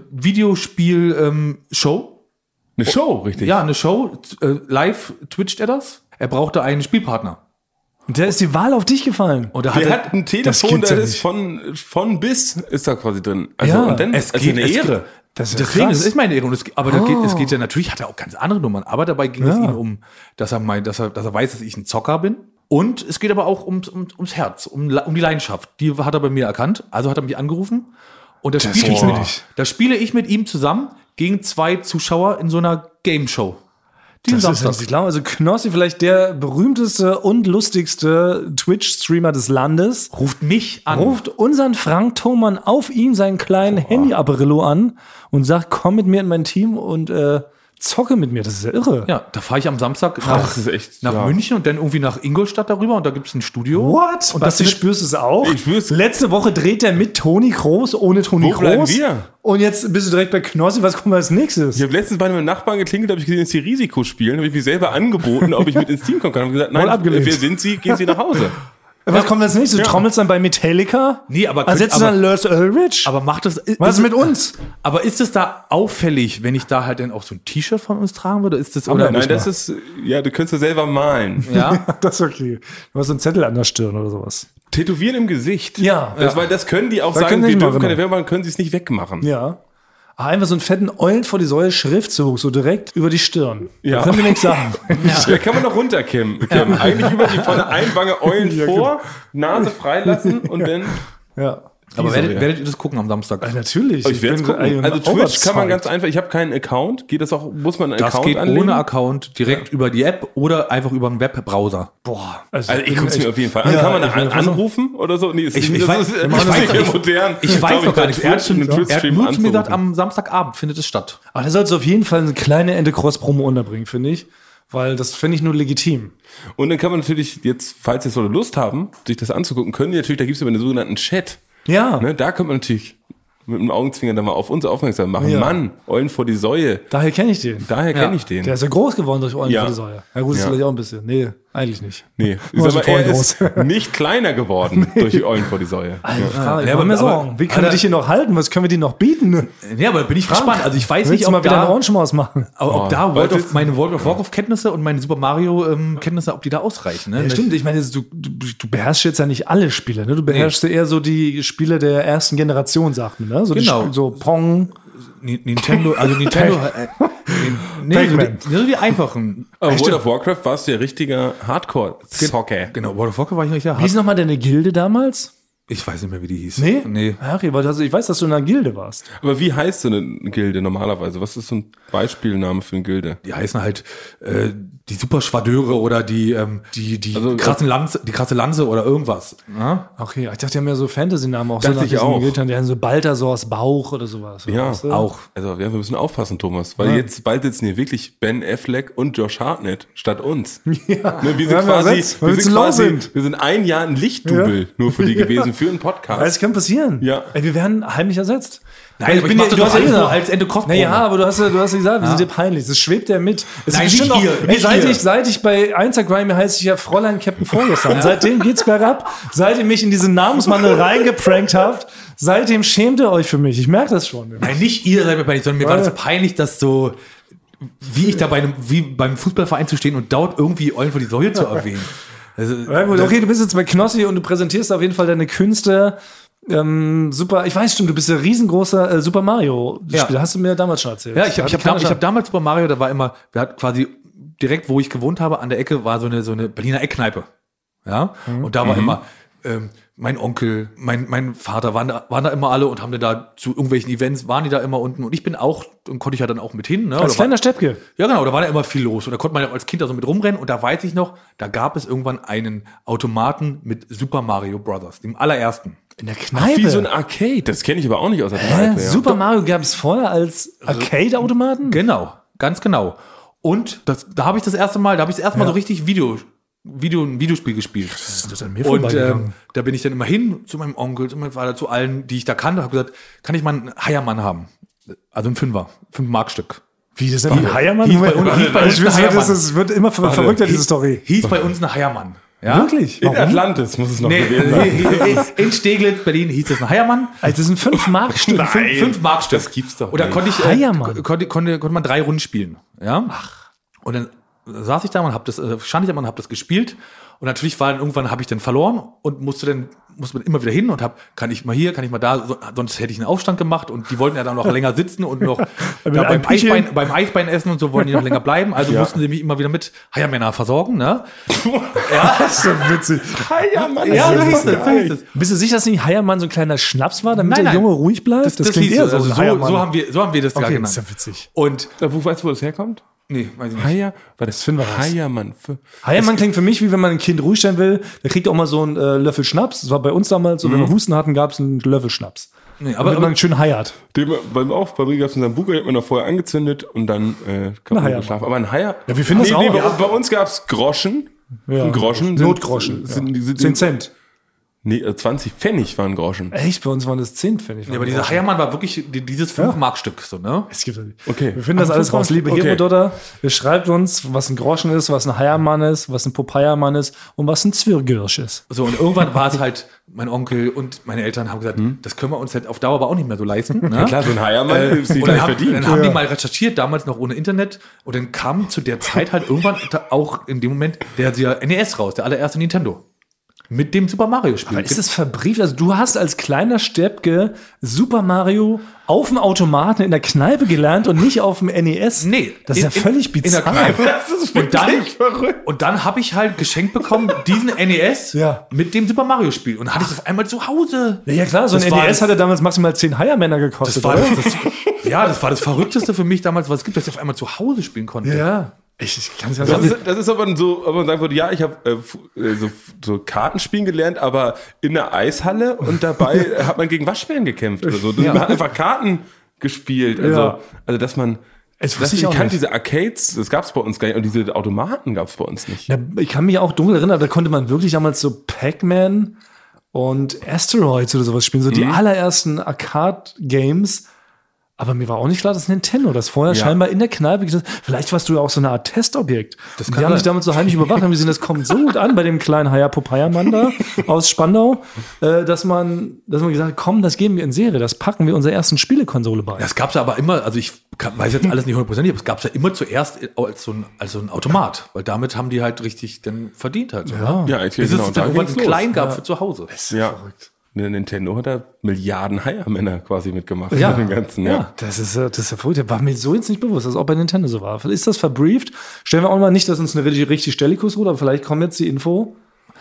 B: Videospiel-Show.
C: Eine Show, richtig.
B: Ja, eine Show. Äh, live twitcht er das. Er brauchte einen Spielpartner.
A: Und der ist die Wahl auf dich gefallen.
B: Und er
C: Der
B: hatte,
C: hat ein
A: das
C: Telefon,
A: gibt's
C: das
A: ja
C: ist
A: nicht.
C: von, von bis, ist da quasi drin. Also,
A: Ja,
C: und dann,
B: es
C: also
B: geht,
C: eine
B: es
C: Ehre.
B: Geht,
A: Das ist ja
B: Deswegen,
A: krass.
B: das ist meine Ehre. Und es, aber da geht, es geht ja natürlich, hat er auch ganz andere Nummern. Aber dabei ging es
A: Ja.
B: ihm um, dass er, mein, dass, er, dass er weiß, dass ich ein Zocker bin. Und es geht aber auch ums, um, ums Herz, um, um die Leidenschaft. Die hat er bei mir erkannt. Also hat er mich angerufen. Und da spiele ich, mit- da spiele ich mit ihm zusammen gegen zwei Zuschauer in so einer Game Show. Diesen
A: Das ist
B: Samstag.
A: nicht klar. Also Knossi, vielleicht der berühmteste und lustigste Twitch-Streamer des Landes,
B: Ruft mich an.
A: ruft unseren Frank Thoman auf ihn seinen kleinen Handy-Apparillo an und sagt, komm mit mir in mein Team und äh, zocke mit mir. Das ist ja irre.
B: Ja, da fahre ich am Samstag nach,
C: Das ist echt,
B: nach
C: ja.
B: München und dann irgendwie nach Ingolstadt darüber und da gibt es ein Studio.
A: What?
B: Und
A: Was,
B: das
A: du
B: findet-
A: spürst es auch?
C: Ich spür's.
A: Letzte Woche dreht er mit Toni Kroos, ohne Toni
C: Wo bleiben
A: Kroos.
C: wir?
A: Und jetzt bist du direkt bei Knossi. Was kommt als nächstes?
C: Ich habe letztens bei meinem Nachbarn geklingelt, habe ich gesehen, dass sie Risiko spielen, habe ich mich selber angeboten, ob ich mit ins Team kommen kann. Habe gesagt, nein,
A: Wohl abgelehnt.
C: wer sind Sie? Gehen Sie nach Hause.
A: Was kommt als nächstes? Du trommelst dann bei Metallica?
B: Nee, aber-
A: Ersetzt du
B: aber-
A: dann Lars Ulrich?
B: Aber macht das.
A: Was ist mit uns?
B: Aber ist es da auffällig, wenn ich da halt dann auch so ein T-Shirt von uns tragen würde? Ist das
A: wir
B: oder
A: nicht.
C: Nein, das ist, ja, du könntest ja selber malen.
B: ja?
A: Das ist okay. Du hast einen Zettel an der Stirn oder sowas.
C: Tätowieren im Gesicht.
A: Ja.
C: Das, weil das können die auch
A: Da
C: sagen,
A: können sie
C: wir
A: nicht
C: dürfen
A: machen,
C: keine
A: genau.
C: Werbung machen, können sie es nicht wegmachen.
A: Ja. Ah, einfach so einen fetten Eulen vor die Säule Schriftzug, so direkt über die Stirn.
C: Ja.
A: Da können wir nichts sagen.
C: Da kann man noch runterkämmen. kämmen. Eigentlich über die von der Einwange Eulen vor, Nase freilassen und dann.
A: Ja.
B: Aber werdet,
C: ja.
B: werdet ihr das gucken am Samstag?
A: Ja, natürlich.
C: Ich werde
A: bin
C: gucken.
A: ein
C: Also Twitch kann
A: overzeugt.
C: man ganz einfach, ich habe keinen Account. Geht das auch, muss man einen
B: Das
C: Account
B: geht
C: anlegen?
B: ohne Account, direkt über die App oder einfach über einen Webbrowser.
A: Boah.
C: Also ich
A: bin
C: gucke es
A: echt-
C: mir auf jeden Fall an.
A: Ja,
C: kann man
A: ich bin
C: an,
A: einfach so-
C: anrufen oder so? Nee, das
B: Ich,
C: ist,
B: ich
C: das
B: weiß,
C: ist,
B: ich
C: das
B: weiß,
C: ist
B: ich,
C: modern.
B: ich weiß
C: glaub
B: noch gar
C: bei
B: nicht. Er hat,
C: Twitch einen
B: er hat
C: Twitch-Stream
B: nur zu mir gesagt,
C: anzurufen.
B: am Samstagabend findet es statt.
A: Aber da sollst du auf jeden Fall eine kleine Ende Cross-Promo unterbringen, finde ich. Weil das finde ich nur legitim.
C: Und dann kann man natürlich jetzt, falls ihr so Lust haben, sich das anzugucken, können die natürlich, da gibt es aber einen sogenannten Chat.
A: Ja.
C: Ne, da könnte man natürlich mit dem Augenzwinger dann mal auf uns aufmerksam machen.
A: Ja.
C: Mann, Eulen vor die Säue.
A: Daher kenne ich den.
C: Daher
B: Ja.
C: kenne ich den.
A: Der ist ja groß geworden durch Eulen
C: Ja.
A: vor die Säule. Ja gut, das ist
C: Ja.
A: vielleicht auch ein bisschen. Nee, eigentlich nicht.
C: Nee,
A: Nur
C: ist
A: so
C: aber er
A: voll
C: ist nicht kleiner geworden durch die Eulen vor die Säue.
A: Alter, ich
B: Ja,
A: ja,
B: aber-
A: mir
B: aber-
A: Sorgen. Wie können wir
B: Alter-
A: dich hier noch halten? Was können wir dir noch bieten?
B: Ja, aber da bin ich gespannt. Also ich weiß
A: Willst
B: nicht,
A: du
B: ob
A: mal wieder einen
B: da,
A: Ohrenschmaus machen?
B: ob
C: Oh,
B: da World
C: Leute,
B: of, meine World of Warcraft-Kenntnisse und meine Super Mario-Kenntnisse, ob die da ausreichen. Ne?
A: Ja, stimmt, ich meine, du, du, du beherrschst jetzt ja nicht alle Spiele, ne? Du beherrschst ja eher so die Spiele der ersten Generation, Sachen, ne? So, die
B: Genau.
A: Sp- so Pong.
B: Ni- Nintendo, also Nintendo, äh, nee, so
A: Pac-Man.
B: die, so die einfachen.
C: Aber World of Warcraft warst du ja richtiger Hardcore-Zocker.
B: Genau, World of Warcraft war ich nicht ja.
A: Wie ist nochmal deine Gilde damals?
B: Ich weiß nicht mehr, wie die hieß.
A: Nee?
B: Nee.
A: Ja, okay, weil also ich weiß, dass du in einer Gilde warst.
C: Aber wie heißt so eine Gilde normalerweise? Was ist so ein Beispielname für eine Gilde?
B: Die heißen halt äh, die Superschwadeure oder die ähm, die die
C: Also,
B: krassen Lanze, die krasse Lanze oder irgendwas. Ja?
A: Okay, ich dachte, die haben ja so Fantasy-Namen auch.
C: Dachte
A: so nach
C: ich
A: diesen
C: auch.
A: Gildern, die haben so Balthasars Bauch oder sowas.
C: Ja,
A: weißt du?
B: Auch.
C: Also ja, wir müssen aufpassen, Thomas, weil
A: Ja.
C: jetzt bald sitzen hier wirklich Ben Affleck und Josh Hartnett statt uns.
A: Ja.
C: Ne, wir sind
A: Wir haben
C: quasi,
A: ersetzt, weil
C: wir
A: wir
C: sind
A: zu lau
C: quasi,
A: sind.
C: wir sind ein Jahr ein Lichtdubel
A: Ja.
C: nur für die
A: Ja.
C: gewesen für einen Podcast.
A: Das kann passieren.
C: Ja.
A: Ey, wir werden heimlich ersetzt.
B: Nein, aber ich mach das
A: du
B: doch
A: hast ja
B: alles
A: gesagt,
B: nur als Ende Kochprobe.
A: Naja, aber du hast ja, du hast ja gesagt, wir
B: Ja.
A: sind dir peinlich. Das schwebt ja mit. Es
B: Nein,
A: ist bestimmt
B: nicht ihr,
A: auch, ey,
B: nicht
A: seit
B: ihr.
A: ich, seit ich bei Instagram heiße ich ja Fräulein Captain vorgestern. Seitdem geht's bergab. Seit ihr mich in diese Namensmandel reingeprankt habt, seitdem schämt ihr euch für mich. Ich merke das schon.
B: Nein, nicht ihr seid mir peinlich, sondern mir war
A: Weil-
B: das peinlich, dass so, wie ich da bei einem, wie beim Fußballverein zu stehen und dort irgendwie Eulen vor die Säule zu erwähnen. Also,
A: Ja, gut, okay, du bist jetzt bei Knossi und du präsentierst auf jeden Fall deine Künste. Ähm, super, ich weiß schon, du bist ein riesengroßer äh, Super Mario-Spieler.
B: Ja.
A: Hast du mir damals schon erzählt.
B: ja, ich habe ich hab,
A: Hatte
B: dam, ich hab damals Super Mario, da war immer, wir hatten quasi direkt, wo ich gewohnt habe, an der Ecke war so eine, so eine Berliner Eckkneipe. Ja, und da war immer ähm, mein Onkel, mein, mein Vater waren da, waren da immer alle und haben dann da zu irgendwelchen Events, waren die da immer unten und ich bin auch, und konnte ich ja dann auch mit hin. Ne?
A: Als
B: Oder war-
A: kleiner Steppke.
B: Ja, genau, da war ja immer viel los. Und da konnte man ja als Kind da so mit rumrennen. Und da weiß ich noch, da gab es irgendwann einen Automaten mit Super Mario Brothers, dem allerersten.
A: In der
C: Ach,
A: Kneipe.
C: wie so ein Arcade. Das kenne ich aber auch nicht aus der
A: Hä?
C: Kneipe. Ja.
A: Super Mario gab es vorher als Arcade-Automaten?
B: Genau, ganz genau. Und das, da habe ich das erste Mal, da habe ich das erste Mal so richtig Video, Video, ein Videospiel gespielt.
A: Das ist an mir
B: Und
A: vorbeigegangen.
B: ähm, da bin ich dann immer hin zu meinem Onkel, zu meinem Vater, zu allen, die ich da kannte, habe gesagt, kann ich mal einen Heiermann haben? Also ein Fünfer, fünf Markstück.
A: Wie, das ist ein Heiermann?
B: Hieß bei uns- hieß bei uns
A: Ich weiß,
B: ein Heiermann.
A: das, ist- wird immer ver verrückter, diese Story.
B: Hieß bei uns ein Heiermann. Ja?
A: Wirklich?
C: In
A: Warum?
C: Atlantis muss es noch
B: Nee,
C: gewesen
B: äh,
C: sein.
B: in Steglitz, Berlin hieß es ein Heiermann.
A: Also das sind fünf Markstück.
C: Nein.
B: Fünf, fünf Markstück.
C: Das gibt's doch
B: Oder
C: nicht.
B: konnte ich,
A: Heiermann.
B: äh, konnte, konnte, konnte man drei Runden spielen. Ja? Ach. Und dann saß ich da und hab das, äh, stand ich da und hab das gespielt. Und natürlich war dann irgendwann, habe ich dann verloren und musste dann, musste man immer wieder hin und hab, kann ich mal hier, kann ich mal da, so, sonst hätte ich einen Aufstand gemacht und die wollten ja dann noch länger sitzen und noch da, beim,
A: einem Picheln.
B: Eisbein, beim Eisbein essen und so wollten die noch länger bleiben. Also mussten sie mich immer wieder mit Heiermänner versorgen, ne?
A: Das ist so witzig. Heiermann.
B: Ja, so hieß es, so hieß es.
A: Bist du sicher, dass nicht Heiermann so ein kleiner Schnaps war, damit
B: Nein,
A: der
B: nein.
A: Junge ruhig bleibt?
B: Das, das, hieß es. Also
A: ein
B: so,
A: Heiermann.
B: so haben wir, so haben wir das da
A: Okay,
B: genannt.
A: das ist ja witzig.
B: Und,
C: Äh, Wo weißt du, wo das herkommt?
B: nee, weiß ich nicht.
C: Haier? War das
A: finden wir raus.
C: Heiermann. Für-
A: Heiermann klingt für mich, wie wenn man ein Kind ruhig stellen will. Der kriegt auch mal so einen äh, Löffel Schnaps. Das war bei uns damals so, wenn wir Husten hatten, gab es einen Löffel Schnaps.
B: Nee,
A: Aber
B: aber,
A: damit man
B: aber
A: schön heiert.
C: Den beim Aufbau gab es in seinem Buch, den hat man noch vorher angezündet und dann äh, kann man
A: Haier.
C: geschlafen. Aber ein Haier.
A: Ja, wir finden das auch.
C: Bei,
A: Ja.
C: uns- bei uns gab es Groschen.
A: Ja.
C: Ein Groschen. sind-
A: Notgroschen.
C: Sind,
A: ja.
C: die sind,
A: zehn Cent.
C: Nee, äh, zwanzig Pfennig waren Groschen.
A: Echt? Bei uns waren das zehn Pfennig.
B: ja, aber dieser Heiermann war wirklich die- dieses fünf Markstück, so, ne?
A: Es gibt,
C: Okay.
A: Wir finden das
C: Ach,
A: alles
C: fünf
A: raus.
C: Mark.
A: Liebe
C: Okay.
A: Herodotter, ihr schreibt uns, was ein Groschen ist, was ein Heiermann ist, was ein Popeiermann ist und was ein Zwirgirsch ist.
B: So, und irgendwann war es halt, mein Onkel und meine Eltern haben gesagt, das können wir uns halt auf Dauer aber auch nicht mehr so leisten. Ne?
C: Klar, so ein Heiermann
B: Äh,
C: ist nicht
B: und dann,
C: gleich
B: haben,
C: verdient.
B: dann haben die mal recherchiert, damals noch ohne Internet. Und dann kam zu der Zeit halt irgendwann ta- auch in dem Moment der, der N E S raus, der allererste Nintendo. Mit dem Super Mario-Spiel.
A: Aber ist das verbrieft? Also du hast als kleiner Steppke Super Mario auf dem Automaten in der Kneipe gelernt und nicht auf dem N E S?
B: Nee,
A: Das ist ja
B: in-
A: völlig
B: in- in der
A: bizarr.
B: Kneipe.
C: Das ist
B: Und dann,
C: wirklich verrückt.
B: und dann habe ich halt geschenkt bekommen, diesen N E S
A: Ja.
B: mit dem Super Mario-Spiel. Und dann hatte ich das auf einmal zu Hause.
A: Ja, ja klar, so ein
B: Das
A: N
B: war
A: E S
B: das-
A: hatte damals maximal zehn Heiermänner gekostet.
B: Das war
A: oder?
B: das, das, ja, das war das Verrückteste für mich damals, was es gibt, dass ich auf einmal zu Hause spielen konnte.
A: ja. Ich, ich kann es ja
C: Das
A: sagen.
C: ist, das ist aber so, ob man sagen würde, ja, ich habe äh, fu- äh, so, so Kartenspielen gelernt, aber in der Eishalle und dabei hat man gegen Waschbären gekämpft oder so. Man hat einfach Karten gespielt. Also,
A: Ja.
C: also dass man,
A: Das
C: dass
A: wusste ich
C: ich
A: auch
C: kannte
A: nicht.
C: diese Arcades, das gab es bei uns gar nicht, und diese Automaten gab es bei uns nicht.
A: Ja, ich kann mich auch dunkel erinnern, da konnte man wirklich damals so Pac-Man und Asteroids oder sowas spielen, so die allerersten Arcade-Games. Aber mir war auch nicht klar, dass Nintendo das vorher
C: Ja.
A: scheinbar in der Kneipe gesagt hat. Vielleicht warst du ja auch so eine Art Testobjekt. Das die
B: kann
A: haben dich
B: sein.
A: damit so heimlich überwacht, haben gesehen, das kommt so gut an bei dem kleinen Haier Popeiermann da aus Spandau, äh, dass man, dass man gesagt hat, komm, das geben wir in Serie, das packen wir unserer ersten Spielekonsole bei.
B: Das gab's ja aber immer, also ich kann, weiß jetzt alles nicht hundertprozentig, aber es gab's ja immer zuerst als so, ein, als so ein Automat, weil damit haben die halt richtig dann verdient halt. So,
A: Ja.
C: Ja, ich,
B: Bis
C: genau,
B: es
C: da
B: dann irgendwann
C: ging's
B: einen
C: los.
B: kleinen gab für zu Hause.
C: Ja. Ne, Nintendo hat da Milliarden Heiermänner quasi mitgemacht.
A: Ja.
C: mit dem Ganzen, ja.
A: Ja, das ist, äh, das ist ja verrückt. Das war mir so jetzt nicht bewusst, dass es auch bei Nintendo so war. Ist das verbrieft? Stellen wir auch mal nicht, dass uns eine richtig, richtig Stellikus ruht, aber vielleicht kommt jetzt die Info.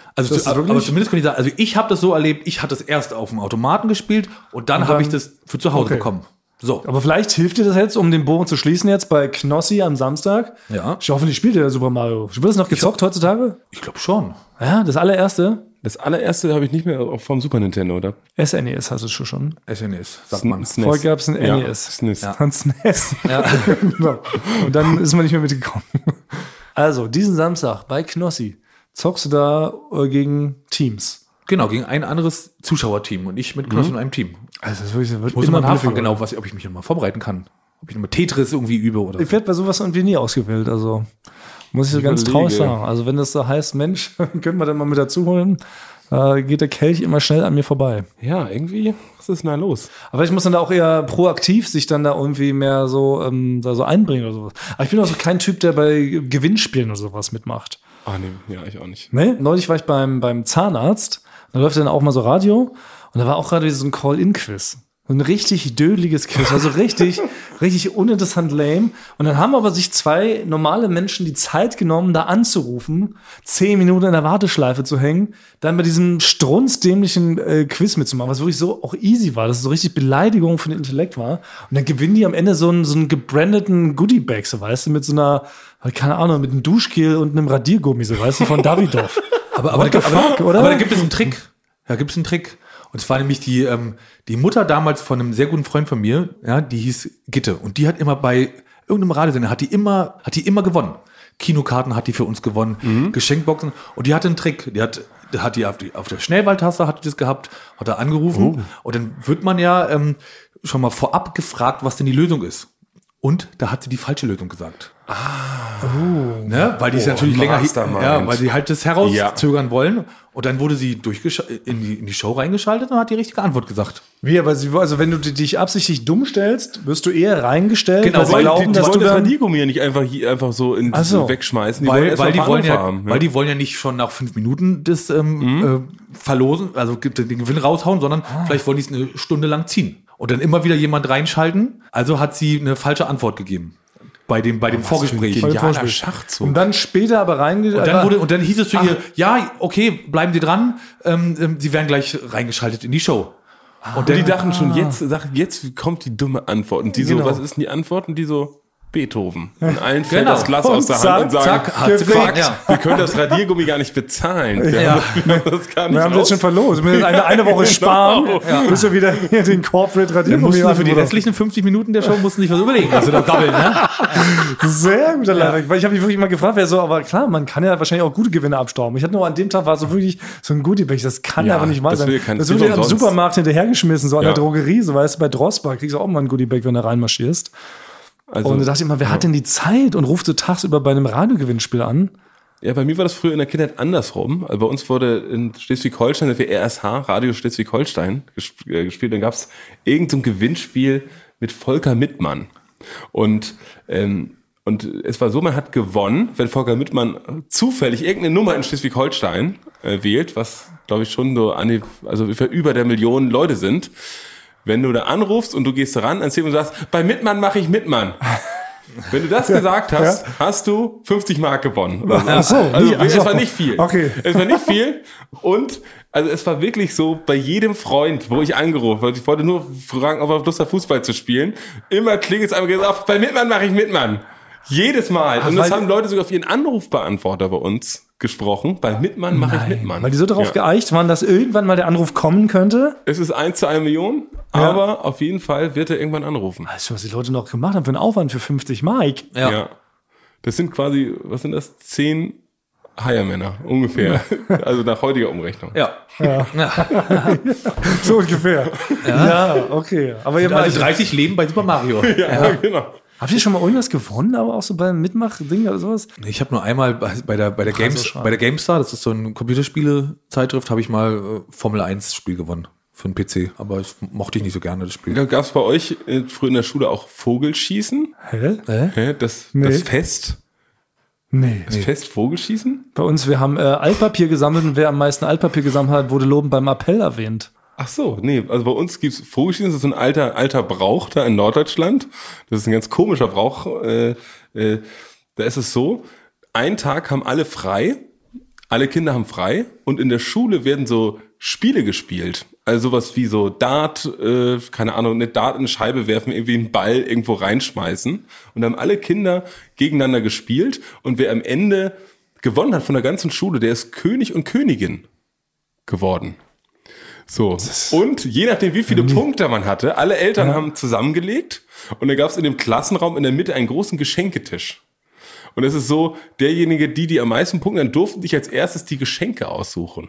B: Also,
A: Das
B: zu,
A: ist wirklich-
B: aber zumindest kann ich sagen, also ich habe das so erlebt, ich hatte es erst auf dem Automaten gespielt und dann,
A: Und
B: habe
A: dann-
B: ich das für zu Hause
A: Okay.
B: bekommen. So.
A: Aber vielleicht hilft dir das jetzt, um den Bogen zu schließen jetzt bei Knossi am Samstag.
B: Ja.
A: Ich hoffe, die spielt ja Super Mario. Wird das noch gezockt heutzutage?
B: Ich glaube schon.
A: Ja, das allererste.
C: Das allererste habe ich nicht mehr auch vom Super Nintendo, oder?
A: S N E S hast du schon schon.
B: S N E S, sagt man.
C: S N E S.
A: Vorher gab es ein
C: Ja,
A: N E S.
C: S N E S.
B: Ja.
A: Dann S N E S. genau. Und dann ist man nicht mehr mitgekommen. Also, diesen Samstag bei Knossi zockst du da äh, gegen Teams.
B: Genau, gegen ein anderes Zuschauerteam und ich mit Knossi in einem Team.
A: Also, das wird, wird
B: Muss
A: immer
B: man nachfragen,
A: bluffiger.
B: genau, was, ob ich mich nochmal vorbereiten kann. Ob ich nochmal Tetris irgendwie übe oder
A: Ich
B: so.
A: werde bei sowas irgendwie nie ausgewählt, also muss ich so ganz
C: überlege.
A: traurig sagen. Also wenn das so heißt, Mensch, können wir dann mal mit dazu holen, äh, geht der Kelch immer schnell an mir vorbei.
C: Ja, irgendwie, was ist denn da los?
A: Aber ich muss dann da auch eher proaktiv sich dann da irgendwie mehr so, ähm, da so einbringen oder sowas. Aber ich bin auch so kein Typ, der bei Gewinnspielen oder sowas mitmacht.
C: Ah, nee, ja, ich auch nicht.
A: Ne? Neulich war ich beim, beim Zahnarzt, da läuft dann auch mal so Radio und da war auch gerade so ein Call-In-Quiz. So ein richtig dödeliges Quiz, also richtig, richtig uninteressant lame. Und dann haben aber sich zwei normale Menschen die Zeit genommen, da anzurufen, zehn Minuten in der Warteschleife zu hängen, dann bei diesem strunzdämlichen äh, Quiz mitzumachen, was wirklich so auch easy war, dass es so richtig Beleidigung für den Intellekt war. Und dann gewinnen die am Ende so einen, so einen gebrandeten Goodie-Bag, so weißt du, mit so einer, keine Ahnung, mit einem Duschgel und einem Radiergummi, so weißt du, von Davidoff.
B: Aber, aber,
A: What
B: da,
A: the
B: aber,
A: fuck, oder?
B: aber da gibt es einen Trick. Da gibt es einen Trick. Und zwar nämlich die, ähm, die Mutter damals von einem sehr guten Freund von mir, ja, die hieß Gitte. Und die hat immer bei irgendeinem Radiosender, hat die immer, hat die immer gewonnen. Kinokarten hat die für uns gewonnen,
A: Mhm.
B: Geschenkboxen. Und die hatte einen Trick. Die hat, hat die auf, die auf der Schnellwahltaste hat die das gehabt, hat er angerufen.
A: Oh.
B: Und dann wird man ja ähm, schon mal vorab gefragt, was denn die Lösung ist. Und da hat sie die falsche Lösung gesagt. Ah. Ne? Weil die ist
C: Oh,
B: natürlich länger,
C: Mastermind.
B: ja, weil sie halt das herauszögern ja. wollen. Und dann wurde sie durchgesch- in, die, in die Show reingeschaltet und hat die richtige Antwort gesagt.
A: Wie, aber sie, also wenn du dich absichtlich dumm stellst, wirst du eher reingestellt,
B: Genau,
A: weil sie
B: weil
A: glauben,
C: die, die
A: dass
C: wollen
A: du
C: das
A: dann,
C: Radiergummi ja nicht einfach, hier, einfach so in,
A: Ach so.
C: wegschmeißen. Die
B: Weil,
C: erst
B: weil,
C: mal
B: die
C: ein paar
B: wollen ja,
C: Anrufe haben,
B: weil die wollen ja nicht schon nach fünf Minuten das ähm, äh, verlosen, also gibt den Gewinn raushauen, sondern vielleicht wollen die es eine Stunde lang ziehen. Und dann immer wieder jemand reinschalten. Also hat sie eine falsche Antwort gegeben. Bei dem, bei dem Vorgespräch.
C: Genialer
A: Vorgespräch.
C: Schachzug.
A: und dann später aber reinge...
B: Und dann, wurde, und dann hieß es zu ihr, ja, okay, bleiben Sie dran, ähm, ähm, Sie werden gleich reingeschaltet in die Show.
C: Und die dachten schon, jetzt, sag- jetzt kommt die dumme Antwort. Und die so,
A: Genau.
C: was ist denn die Antwort? Und die so, Beethoven. Und allen fällt
B: Genau.
C: das Glas
A: Und
C: aus der
A: zack,
C: Hand und sagen,
B: zack, hat sie
C: fuck,
B: gesagt, ja.
C: wir können das Radiergummi gar nicht bezahlen. Wir
B: Ja.
C: haben das gar nicht
A: wir haben das
C: raus.
A: schon verlost. Wir müssen eine, eine Woche sparen, bis wir wieder hier den Corporate
B: Dann
A: Radiergummi
B: mussten sie für die
A: machen.
B: restlichen fünfzig Minuten der Show mussten sich was überlegen. Also das Doppeln, ne?
A: Sehr guter Lifehack. Weil ich habe mich wirklich mal gefragt, wer so, aber klar, man kann ja wahrscheinlich auch gute Gewinne abstauben. Ich hatte nur an dem Tag war so wirklich so ein Goodie-Bag. Das kann ja
C: Ja,
A: aber nicht wahr
C: das
A: sein.
C: will kein-
A: Das
C: das
A: wird
C: will
A: ja im
C: umsonst.
A: Supermarkt hinterhergeschmissen, so an
C: Ja.
A: der Drogerie. So weißt du, bei Drossbar kriegst du auch mal ein Goodie-Bag, wenn du reinmarschierst.
C: Also,
A: Und da dachte ich immer, wer hat denn die Zeit und ruft so tagsüber bei einem Radiogewinnspiel an?
C: ja, bei mir war das früher in der Kindheit andersrum. Also bei uns wurde in Schleswig-Holstein, der R S H, Radio Schleswig-Holstein, gesp- äh, gespielt. Dann gab es irgendein Gewinnspiel mit Volker Mittmann. Und, ähm, und es war so, man hat gewonnen, wenn Volker Mittmann zufällig irgendeine Nummer in Schleswig-Holstein äh, wählt, was, glaube ich, schon so an die, also ungefähr über der Million Leute sind. Wenn du da anrufst und du gehst ran ans Telefon und sagst, bei Mittmann mache ich Mittmann. Wenn du das gesagt hast, hast du fünfzig Mark gewonnen.
A: Ach so,
C: Also
A: nie- ach
C: es
A: so.
C: war nicht viel.
A: Okay.
C: Es war nicht viel. Und also es war wirklich so, bei jedem Freund, wo ich angerufen habe, ich wollte nur fragen, ob er Lust hat, Fußball zu spielen, immer klingelt es einmal gesagt, bei Mittmann mache ich Mittmann. Jedes Mal. Und das
A: weil-
C: haben Leute sogar auf ihren Anrufbeantworter bei uns gesprochen. Bei Mittmann mache ich Mittmann.
A: Weil die so darauf
C: Ja.
A: geeicht waren, dass irgendwann mal der Anruf kommen könnte.
C: Es ist eins zu einer Million, aber auf jeden Fall wird er irgendwann anrufen.
A: Weißt du, was die Leute noch gemacht haben für einen Aufwand für fünfzig Mark?
C: Ja. Das sind quasi, was sind das? Zehn Heiermänner ungefähr. Also nach heutiger Umrechnung.
B: Ja.
A: So ungefähr. Ja, okay. Aber ihr
B: Also dreißig Leben bei Super Mario.
C: Ja, genau.
A: habt ihr schon mal irgendwas gewonnen, aber auch so beim Mitmach-Ding oder sowas?
B: Ich habe nur einmal bei bei der bei der Games
A: schade.
B: bei der GameStar, das ist so ein Computerspiele-Zeitschrift, habe ich mal äh, Formel eins Spiel gewonnen für den P C, aber das mochte ich nicht so gerne das Spiel.
C: Gab es bei euch äh, früher in der Schule auch Vogelschießen?
A: Hä?
C: Hä? Das,
A: Nee.
C: das Fest?
A: Nee.
C: Das Fest Vogelschießen?
A: Bei uns, wir haben äh, Altpapier gesammelt und wer am meisten Altpapier gesammelt hat, wurde lobend beim Appell erwähnt.
C: Ach so, nee, also bei uns gibt's Vogelschießen, das ist so ein alter, alter Brauch da in Norddeutschland. Das ist ein ganz komischer Brauch. Äh, äh, da ist es so, einen Tag haben alle frei, alle Kinder haben frei und in der Schule werden so Spiele gespielt. Also sowas wie so Dart, äh, keine Ahnung, eine Dart in eine Scheibe werfen, irgendwie einen Ball irgendwo reinschmeißen. Und dann haben alle Kinder gegeneinander gespielt. Und wer am Ende gewonnen hat von der ganzen Schule, der ist König und Königin geworden. So. Und je nachdem, wie viele Punkte man hatte, alle Eltern ja. haben zusammengelegt. Und dann gab es in dem Klassenraum in der Mitte einen großen Geschenketisch. Und es ist so, derjenige, die, die am meisten Punkte, dann durften sich als erstes die Geschenke aussuchen.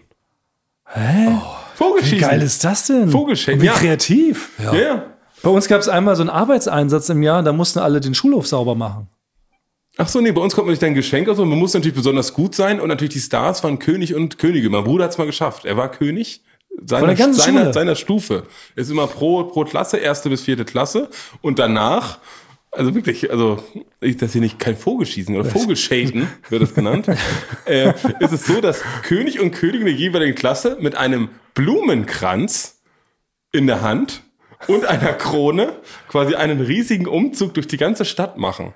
A: Hä? Oh,
C: Vogelschießen.
A: Wie geil ist das denn?
C: Vogelschenken.
A: Wie
C: ja.
A: kreativ.
C: Ja. ja.
A: Bei uns gab es einmal so einen Arbeitseinsatz im Jahr, da mussten alle den Schulhof sauber machen.
C: Ach so, nee, bei uns kommt man nicht ein Geschenk aus, man muss natürlich besonders gut sein und natürlich die Stars waren König und Königin. Mein Bruder hat es mal geschafft. Er war König seiner, seiner, seiner Stufe. Er ist immer pro, pro Klasse, erste bis vierte Klasse und danach, also wirklich, also ich das hier nicht kein Vogelschießen oder Vogelschaden wird das genannt, äh, ist es so, dass König und Königin der jeweiligen Klasse mit einem Blumenkranz in der Hand und einer Krone quasi einen riesigen Umzug durch die ganze Stadt machen.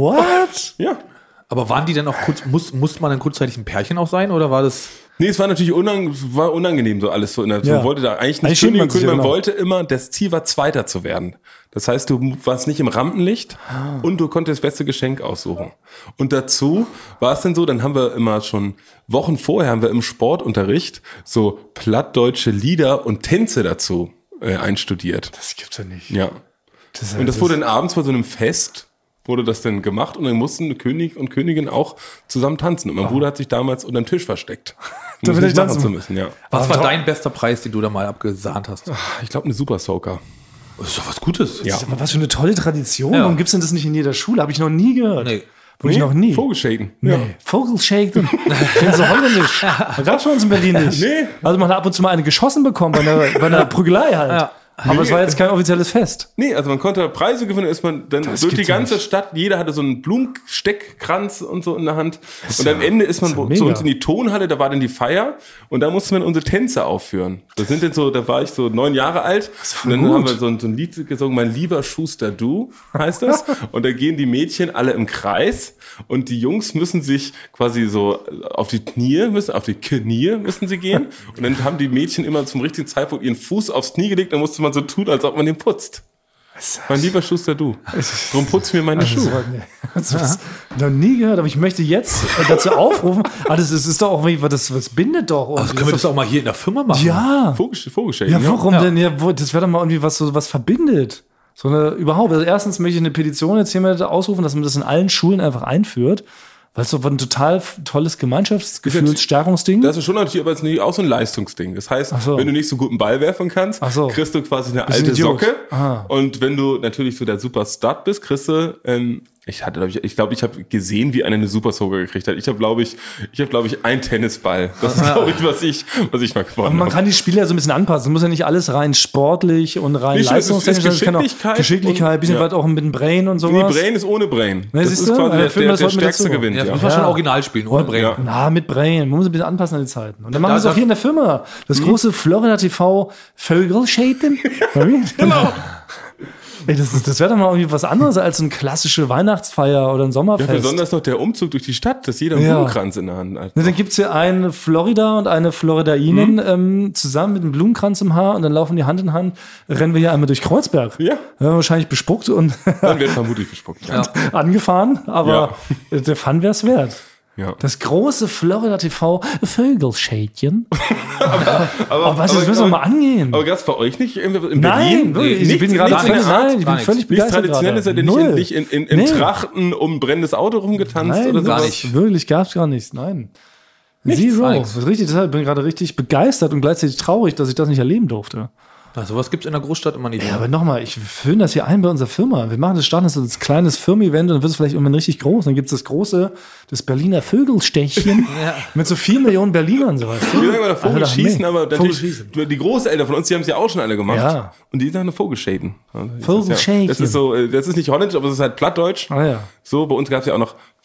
A: What?
C: Ja.
B: Aber waren die dann auch kurz, muss, musste man dann kurzzeitig ein Pärchen auch sein oder war das?
C: Nee, es war natürlich unang, war unangenehm so alles so. Man
A: Ja.
C: wollte da eigentlich
A: Eigentlich
C: nicht König
A: schämt man
C: und
A: sich
C: Königin,
A: ja
C: man
A: genau.
C: wollte immer, das Ziel war Zweiter zu werden. Das heißt, du warst nicht im Rampenlicht und du konntest das beste Geschenk aussuchen. Und dazu war es dann so, dann haben wir immer schon Wochen vorher haben wir im Sportunterricht so plattdeutsche Lieder und Tänze dazu äh, einstudiert.
A: Das gibt's ja nicht.
C: Ja.
A: Das,
C: Und das wurde dann abends bei so einem Fest, wurde das dann gemacht und dann mussten König und Königin auch zusammen tanzen. Und mein Bruder hat sich damals unter dem Tisch versteckt. Um
A: Damit
C: das nicht
A: ich
C: machen
A: tanzen
C: zu müssen, ja.
B: Was war
A: toll.
B: dein bester Preis, den du da mal abgesahnt hast?
C: Ich glaube, eine Super Soaker.
B: Das ist doch was Gutes.
C: Ja.
A: Aber was für eine tolle Tradition.
B: Ja.
A: Warum gibt's denn das nicht in jeder Schule? Habe ich noch nie gehört.
B: Nee.
A: Wirklich noch nie.
C: Vogelschaden.
A: Nee. Vogelschaden. Ich bin so holländisch. Das gab's bei uns in Berlin nicht.
C: Nee.
A: Also man hat ab und zu mal eine geschossen bekommen bei einer, bei einer Prügelei halt.
B: Ja.
A: Aber es war jetzt kein offizielles Fest.
C: Nee, also man konnte Preise gewinnen, ist man dann
A: Das
C: durch die
A: gibt's ja
C: ganze
A: nicht.
C: Stadt, jeder hatte so einen Blumensteckkranz und so in der Hand. Und am Ende ist man
A: ist ja
C: zu
A: mega.
C: uns in die Tonhalle, da war dann die Feier und da musste man unsere Tänze aufführen. Das sind dann so, da war ich so neun Jahre alt und dann
A: gut.
C: haben wir so ein, so ein Lied gesungen, Mein lieber Schuster, du, heißt das. Und da gehen die Mädchen alle im Kreis und die Jungs müssen sich quasi so auf die Knie, müssen, auf die Knie müssen sie gehen. Und dann haben die Mädchen immer zum richtigen Zeitpunkt ihren Fuß aufs Knie gelegt, dann musste man so tun, als ob man den putzt. Mein lieber Schuster, du. Drum putz mir meine Schuhe.
A: Das habe ich noch nie gehört, aber ich möchte jetzt dazu aufrufen. Ah, das ist, ist doch auch, das, das bindet doch.
B: Also können wir das auch mal hier in der Firma machen?
A: Ja.
C: Vogel- Vogelschäden.
A: Ja, warum
B: Ja.
A: denn? Ja, wo, das wäre doch mal irgendwie was, so was verbindet. So eine, überhaupt. Also erstens möchte ich eine Petition jetzt hier mal ausrufen, dass man das in allen Schulen einfach einführt. Weil es so ein total f- tolles Gemeinschaftsgefühlsstärkungsding.
C: Das ist schon natürlich, aber es ist nicht auch so ein Leistungsding. Das heißt,
A: Ach so.
C: wenn du nicht so gut einen Ball werfen kannst,
A: Ach so.
C: kriegst du quasi eine
A: Bist ein
C: alte
A: Idiot.
C: Socke.
A: Ah.
C: Und wenn du natürlich so der Super Stud bist, kriegst du, ähm, ich hatte, glaube ich, ich glaube, ich habe gesehen, wie einer eine Super Soaker gekriegt hat. Ich habe, glaube ich, ich habe, glaube ich, einen Tennisball. Das ist, glaube ich, was ich, was ich mal
A: Aber
C: gewonnen
A: man
C: habe.
A: kann die Spiele ja so ein bisschen anpassen. Es muss ja nicht alles rein sportlich und rein
C: Nicht, es ist- es ist
A: leistungstechnisch. Es kann auch
C: Geschicklichkeit
A: Geschicklichkeit, ein bisschen
C: und-
A: was auch mit dem Brain und
C: Nee,
A: sowas.
C: Brain ist ohne Brain.
A: Ne,
C: Das
A: siehst
C: ist
A: du?
C: quasi
A: Ja,
C: der,
A: Film,
C: der,
A: das
C: der
A: sollten wir
C: Stärkste
A: dazu.
C: gewinnt.
B: Ja, das
C: Ja.
B: muss man
A: Ja.
B: schon original spielen, ohne Brain.
C: Ja.
A: Na, mit Brain. Man muss ein bisschen anpassen an die Zeiten. Und dann machen wir es
B: da-
A: auch hier in der Firma. Das große Florida T V Vögelschäden. Genau. Ey, das ist, das wäre doch mal irgendwie was anderes als eine klassische Weihnachtsfeier oder ein
C: Ja,
A: Sommerfest.
C: besonders noch der Umzug durch die Stadt, dass jeder einen
A: Ja.
C: Blumenkranz in der Hand hat.
A: Ne, dann gibt's hier eine Florida und eine Floridainin ähm, zusammen mit einem Blumenkranz im Haar und dann laufen die Hand in Hand, rennen wir hier einmal durch Kreuzberg.
C: Ja.
A: Ja, wahrscheinlich bespuckt und
C: Dann wird vermutlich bespuckt. Ja.
A: angefahren, aber der Fun wär's wert.
C: Ja.
A: Das große Florida T V Vögelschädchen.
C: Aber,
A: Oh, was, das müssen wir mal angehen.
C: Aber gab's bei euch nicht irgendwie in Berlin?
A: Nein, wirklich, ich
C: nichts-
A: bin gerade
C: nichts in
A: völlig,
C: der Art?
A: nein, ich
B: Gar
A: bin
B: nichts.
A: völlig
C: Nichts
A: begeistert.
C: Traditionelles, seid ihr nicht,
A: Null.
C: in, nicht in, in, in
A: Nee.
C: Trachten um ein brennendes Auto rumgetanzt
A: Nein,
C: oder
A: gar
C: sowas?
A: nicht. Wirklich, gab's gar nichts. Nein.
B: gar
A: Zero.
B: nichts.
A: Das ist richtig, deshalb bin ich gerade richtig begeistert und gleichzeitig traurig, dass ich das nicht erleben durfte.
B: Ja, sowas gibt es in der Großstadt immer nicht.
A: Ja, aber nochmal, ich führe das hier ein bei unserer Firma. Wir machen das, starten das als kleines Firmen-Event und dann wird es vielleicht irgendwann richtig groß. Dann gibt es das große, das Berliner Vögelstächchen mit so vier Millionen Berlinern, so weißt du?
C: Wir sagen immer noch Vogelschießen,
A: Also,
C: aber natürlich,
A: Vogelschießen.
C: die Großeltern von uns, die haben es ja auch schon alle gemacht.
A: Ja.
C: Und die sagen eine Vogelschäden. Das ist
A: Vogelschäden.
C: Ja, das ist so, äh, das ist nicht holländisch, aber es ist halt plattdeutsch.
A: Ah ja.
C: So, bei uns gab es ja auch noch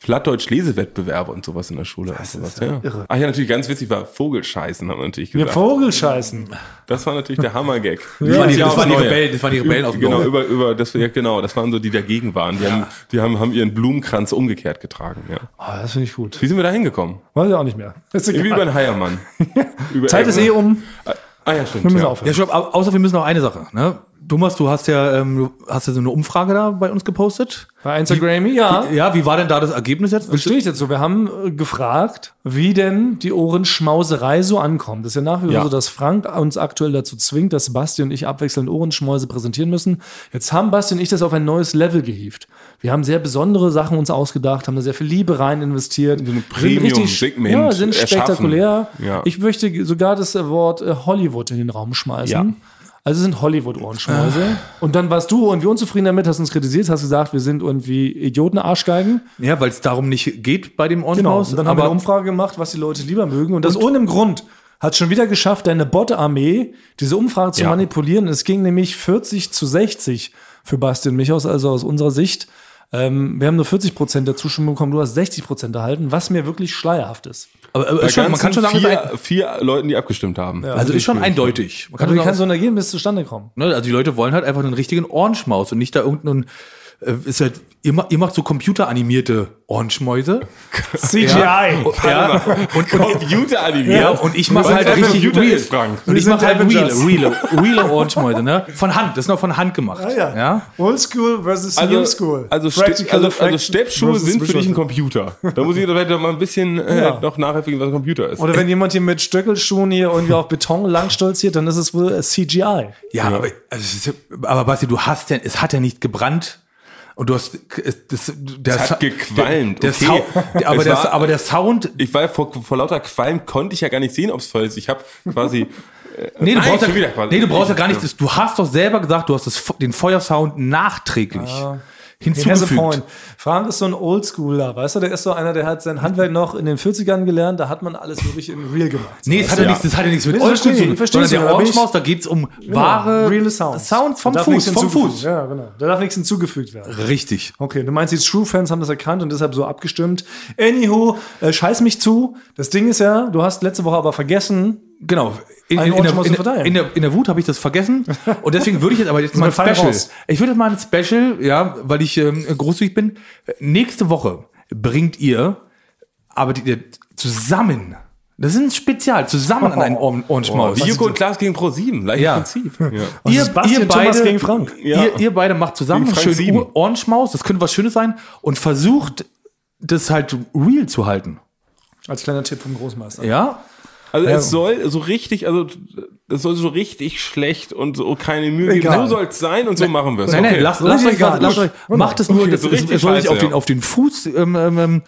C: Plattdeutsch-Lesewettbewerbe und sowas in der Schule. Das ist ja irre. Ach ja, natürlich ganz witzig war Vogelscheißen, haben wir natürlich
A: Ja,
C: gesagt.
A: Vogelscheißen.
C: Das war natürlich der Hammergag.
B: Das, waren die,
C: Ja,
B: das, waren die
C: neue.
B: Rebellen, das waren die Rebellen aus dem
C: Genau,
B: Dorf.
C: über, über, das, ja, genau, das waren so, die dagegen waren. Die, haben, die haben, haben ihren Blumenkranz umgekehrt getragen, ja.
A: Oh, das finde ich gut.
C: Wie sind wir da hingekommen?
A: Weiß ich auch nicht mehr. Ist
C: Irgendwie über
A: egal.
C: einen Heiermann. Über
A: Zeit ist eh um.
C: Ah ja, stimmt.
A: Wir müssen
C: ja.
A: aufhören.
B: Ja, stopp, au- außer wir müssen noch eine Sache. Ne? Thomas, du hast ja, ähm, du hast ja so eine Umfrage da bei uns gepostet.
A: Bei Instagram, ja.
B: Ja, wie war denn da das Ergebnis jetzt?
A: Das stehe ich jetzt so. Wir haben äh, gefragt, wie denn die Ohrenschmauserei so ankommt. Das ist ja nach wie vor
C: Ja.
A: so, dass Frank uns aktuell dazu zwingt, dass Basti und ich abwechselnd Ohrenschmäuse präsentieren müssen. Jetzt haben Basti und ich das auf ein neues Level gehievt. Wir haben sehr besondere Sachen uns ausgedacht, haben da sehr viel Liebe rein investiert. So
C: ein Premium-Segment
A: Ja, sind
C: erschaffen.
A: spektakulär.
C: Ja.
A: Ich möchte sogar das Wort äh, Hollywood in den Raum schmeißen.
C: Ja.
A: Also es sind Hollywood-Ohrenschmäuse. Und dann warst du irgendwie unzufrieden damit, hast uns kritisiert, hast gesagt, wir sind irgendwie Idioten-Arschgeigen.
B: Ja, weil es darum nicht geht bei dem
A: Genau.
B: Ohrenschmaus.
A: Und dann haben wir
B: aber
A: eine Umfrage gemacht, was die Leute lieber mögen. Und das ohne Grund hat es schon wieder geschafft, deine Bot-Armee diese Umfrage zu
C: Ja.
A: manipulieren. Es ging nämlich vierzig zu sechzig für Basti und mich aus, also aus unserer Sicht. Ähm, wir haben nur vierzig Prozent der Zustimmung bekommen, du hast sechzig Prozent erhalten, was mir wirklich schleierhaft ist.
B: aber, aber
C: Bei
B: schon, man kann schon sagen, es ist
C: vier,
B: ein,
C: vier Leuten, die abgestimmt haben.
B: also ist schon eindeutig. Man kann
A: Also wie
B: schon
A: kann so
B: sagen,
A: ein Ergebnis zustande kommen?
B: ne, also die Leute wollen halt einfach einen richtigen Ohrenschmaus und nicht da irgendeinen, äh, ist halt, ihr, ma- ihr macht so computeranimierte Ohrenschmäuse.
A: C G I.
B: Ja, und, und,
C: Computer animiert.
B: ja, und ich mache
C: Weil
B: halt
C: es ein
B: richtig
C: Computer
B: real.
C: ist, Frank.
B: Und
A: Wir
B: ich
A: sind
B: mache halt real,
A: Avengers.
B: real, real Ohrenschmäuse, ne? Von Hand, das ist noch von Hand gemacht.
A: Ah, ja.
B: Ja?
A: Old School versus
C: Also,
A: New School.
C: also, Ste
A: Practical
C: also, also
A: Effect
C: Steppschuhe
A: versus
C: sind für dich ein
A: Visual.
C: Computer. Da muss ich vielleicht mal ein bisschen äh,
A: Ja.
C: noch nachhelfen, was ein Computer ist.
A: Oder wenn jemand hier mit Stöckelschuhen hier irgendwie auf Beton langstolziert, dann ist es wohl C G I.
B: Ja, aber, also, es ist ja- aber Basti, du hast ja, es hat ja nicht gebrannt. Und du hast, es, das, der
C: Es hat
B: Sa-
C: gequalmt,
B: Der, der
C: okay.
B: Sound, aber,
C: Es
B: der,
C: war-
B: aber der Sound,
C: Ich war vor, vor lauter Qualm konnte ich ja gar nicht sehen, ob es voll ist. Ich habe quasi
B: nee, du
C: Nein,
B: brauchst ja,
C: schon wieder quasi.
B: nee, du brauchst ja gar nicht, das, du hast doch selber gesagt, du hast das, den Feuersound nachträglich
A: He has a
B: hinzugefügt.
A: point. Frank ist so ein Oldschooler, weißt du? Der ist so einer, der hat sein Handwerk noch in den vierzigern gelernt, da hat man alles wirklich in real gemacht.
B: Nee, das hat ja
C: Ja.
B: nichts, das hat ja nichts mit
A: Nee,
B: Oldschool
A: verstehe
B: zu
A: ich,
B: tun.
A: verstehe
B: Sondern
A: ich,
B: der
A: aber ich-
B: Ohrenschmaus, da geht's um wahre
A: reale Sounds.
B: Sounds vom
A: Da darf
B: Fuß,
A: nichts
B: vom
A: hinzugefügt-
B: Fuß.
A: Ja, genau. Da darf nichts hinzugefügt werden.
B: Richtig.
A: Okay, du meinst, die True-Fans haben das erkannt und deshalb so abgestimmt. Anywho, äh, scheiß mich zu. Das Ding ist ja, du hast letzte Woche aber vergessen,
B: Genau. In,
A: Einen
B: in, in, der,
A: Ohrenschmaus
B: in,
A: zu
B: der,
A: verteilen.
B: in, der, in der Wut habe ich das vergessen. Und deswegen würde ich jetzt aber jetzt mal ein
A: fein
B: Special.
A: raus.
B: Ich würde jetzt mal ein Special, ja, weil ich ähm, großzügig bin. Nächste Woche bringt ihr, aber die, die, zusammen, das ist ein Spezial, zusammen an einen Ohren, Ohrenschmaus.
C: Wie Joko und Klaas gegen Pro sieben, gleiches
B: Ja.
C: Prinzip. Ja.
A: was
B: Ihr,
A: ist Basti
B: ihr,
A: und Thomas
B: beide,
A: gegen Frank?
C: Ja.
B: ihr, ihr beide macht zusammen
C: Gegen
B: einen
C: Frank
B: schönen
C: sieben.
B: Ohr- Ohrenschmaus, das könnte was Schönes sein, und versucht, das halt real zu halten.
A: Als kleiner Tipp vom Großmeister.
B: Ja?
C: Also
A: Ja.
C: es soll so richtig, also es soll so richtig schlecht und so keine Mühe geben.
A: Egal.
C: So soll es sein und so machen wir es.
B: Nein, nein,
C: Okay.
B: lasst,
A: So
B: lasst
A: ist
B: euch,
A: egal.
B: lasst euch,
A: Gut.
B: macht es nur,
C: Okay,
B: das,
C: so
B: es,
C: richtig
B: es soll sich
C: scheiße,
B: auf den,
C: ja.
B: auf den Fuß, ähm, ähm, ähm,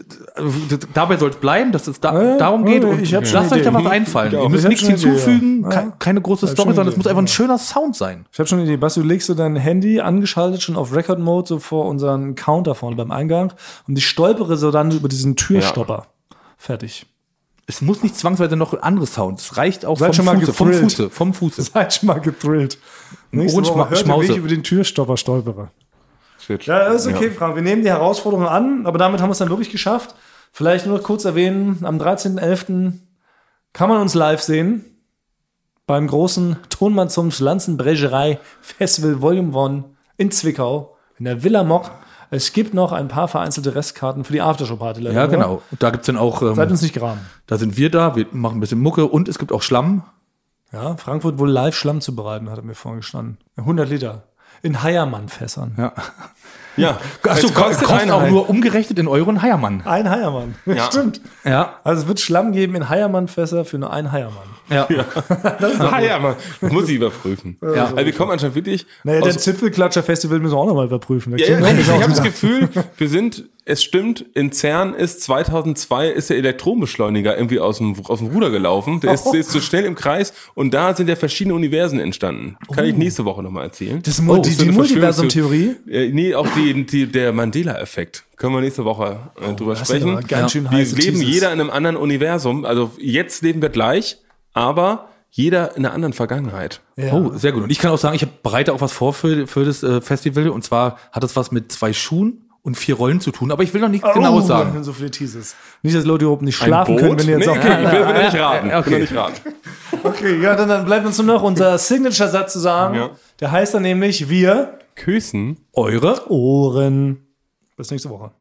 B: d- d- dabei soll es bleiben, dass es da,
A: Ja,
B: darum geht,
A: ja,
B: und
A: ich hab schon
B: lasst
A: eine
B: euch da
A: Idee.
B: was einfallen.
C: Ich
B: Ihr
C: auch.
B: müsst
A: Ich hab
B: nichts
A: schon eine Idee,
B: hinzufügen,
A: ja.
B: ke- keine große
A: Ich hab
B: Story,
A: schon eine
B: sondern es muss
A: Idee,
B: einfach ein
A: ja.
B: schöner Sound sein.
A: Ich habe schon eine Idee. Basti, du legst so dein Handy angeschaltet schon auf Record Mode so vor unseren Counter vorne beim Eingang und ich stolpere so dann über diesen Türstopper. Fertig.
B: Es muss nicht zwangsweise noch ein anderes Sound. Es reicht auch
A: Seid
B: vom
A: schon mal
B: Fuße, vom
A: gethrilled.
B: Fuße, vom Fuße.
A: Seid schon mal gethrillt. Nächste
B: Ohrenschma-
A: Woche hört ihr, wie
B: Schmause.
A: ich über den Türstopper stolpere.
C: Shit.
A: Ja, das ist okay, Frank. Wir nehmen die Herausforderung an, aber damit haben wir es dann wirklich geschafft. Vielleicht nur kurz erwähnen, am dreizehnten elften kann man uns live sehen beim großen Tonmann zum Lanzenbrecherei Festival Volume eins in Zwickau in der Villa Mock. Es gibt noch ein paar vereinzelte Restkarten für die Aftershow-Party. leider
B: Ja,
A: nur.
B: genau. Und da gibt's dann auch,
A: Seid
B: ähm,
A: uns nicht graben.
B: da sind wir da, wir machen ein bisschen Mucke und es gibt auch Schlamm.
A: Ja, Frank wird wohl live Schlamm zubereiten, hat er mir vorhin gestanden. hundert Liter. In Heiermann-Fässern.
B: Ja.
C: Ja.
B: Achso,
C: Es kostet
B: kostet
C: eine
B: auch
C: halt.
B: nur umgerechnet in Euro ein Heiermann.
A: Ein Heiermann.
C: Ja.
A: Stimmt.
B: Ja.
A: Also es wird Schlamm geben in Heiermann-Fässer für nur einen Heiermann.
B: Ja.
C: Ah, ja, man muss ich überprüfen.
B: Ja.
C: Also wir kommen anscheinend wirklich
A: Naja,
C: aus-
A: der Zipfelklatscher-Festival müssen wir auch nochmal überprüfen. Da
C: Ja,
A: kriegen
C: ja,
A: wir
C: ich
A: nicht
C: ich
A: aus.
C: habe das Gefühl, wir sind, es stimmt, in CERN ist zweitausendzwei ist der Elektronenbeschleuniger irgendwie aus dem, aus dem Ruder gelaufen. Der ist, der ist zu schnell im Kreis und da sind ja verschiedene Universen entstanden. Kann ich nächste Woche nochmal erzählen.
A: Das Mo- die-
C: so
A: die
C: eine
A: Multiversum-Theorie?
C: Äh, nee, auch die, die, der Mandela-Effekt. Können wir nächste Woche äh, drüber
A: das sind
C: sprechen.
A: aber ganz schön
C: Wir
A: heiße
C: leben
A: Teasers.
C: jeder in einem anderen Universum. Also jetzt leben wir gleich, aber jeder in einer anderen Vergangenheit.
A: Ja.
B: Oh, sehr gut. Und ich kann auch sagen, ich hab- bereite auch was vor für, für das äh, Festival. Und zwar hat es was mit zwei Schuhen und vier Rollen zu tun, aber ich will noch nichts genaues sagen.
A: So viele Teases. Nicht, dass Leute überhaupt nicht
C: Ein
A: schlafen
C: Boot?
A: können, wenn ihr jetzt
C: nee,
A: auch...
C: okay, ich will, will nicht raten.
B: Okay.
C: Ich will nicht raten.
A: Okay, ja, dann, dann bleibt uns nur noch unser Signature-Satz zu sagen.
C: Ja.
A: Der heißt dann nämlich, wir
C: Küssen.
B: Eure
A: Ohren. Bis nächste Woche.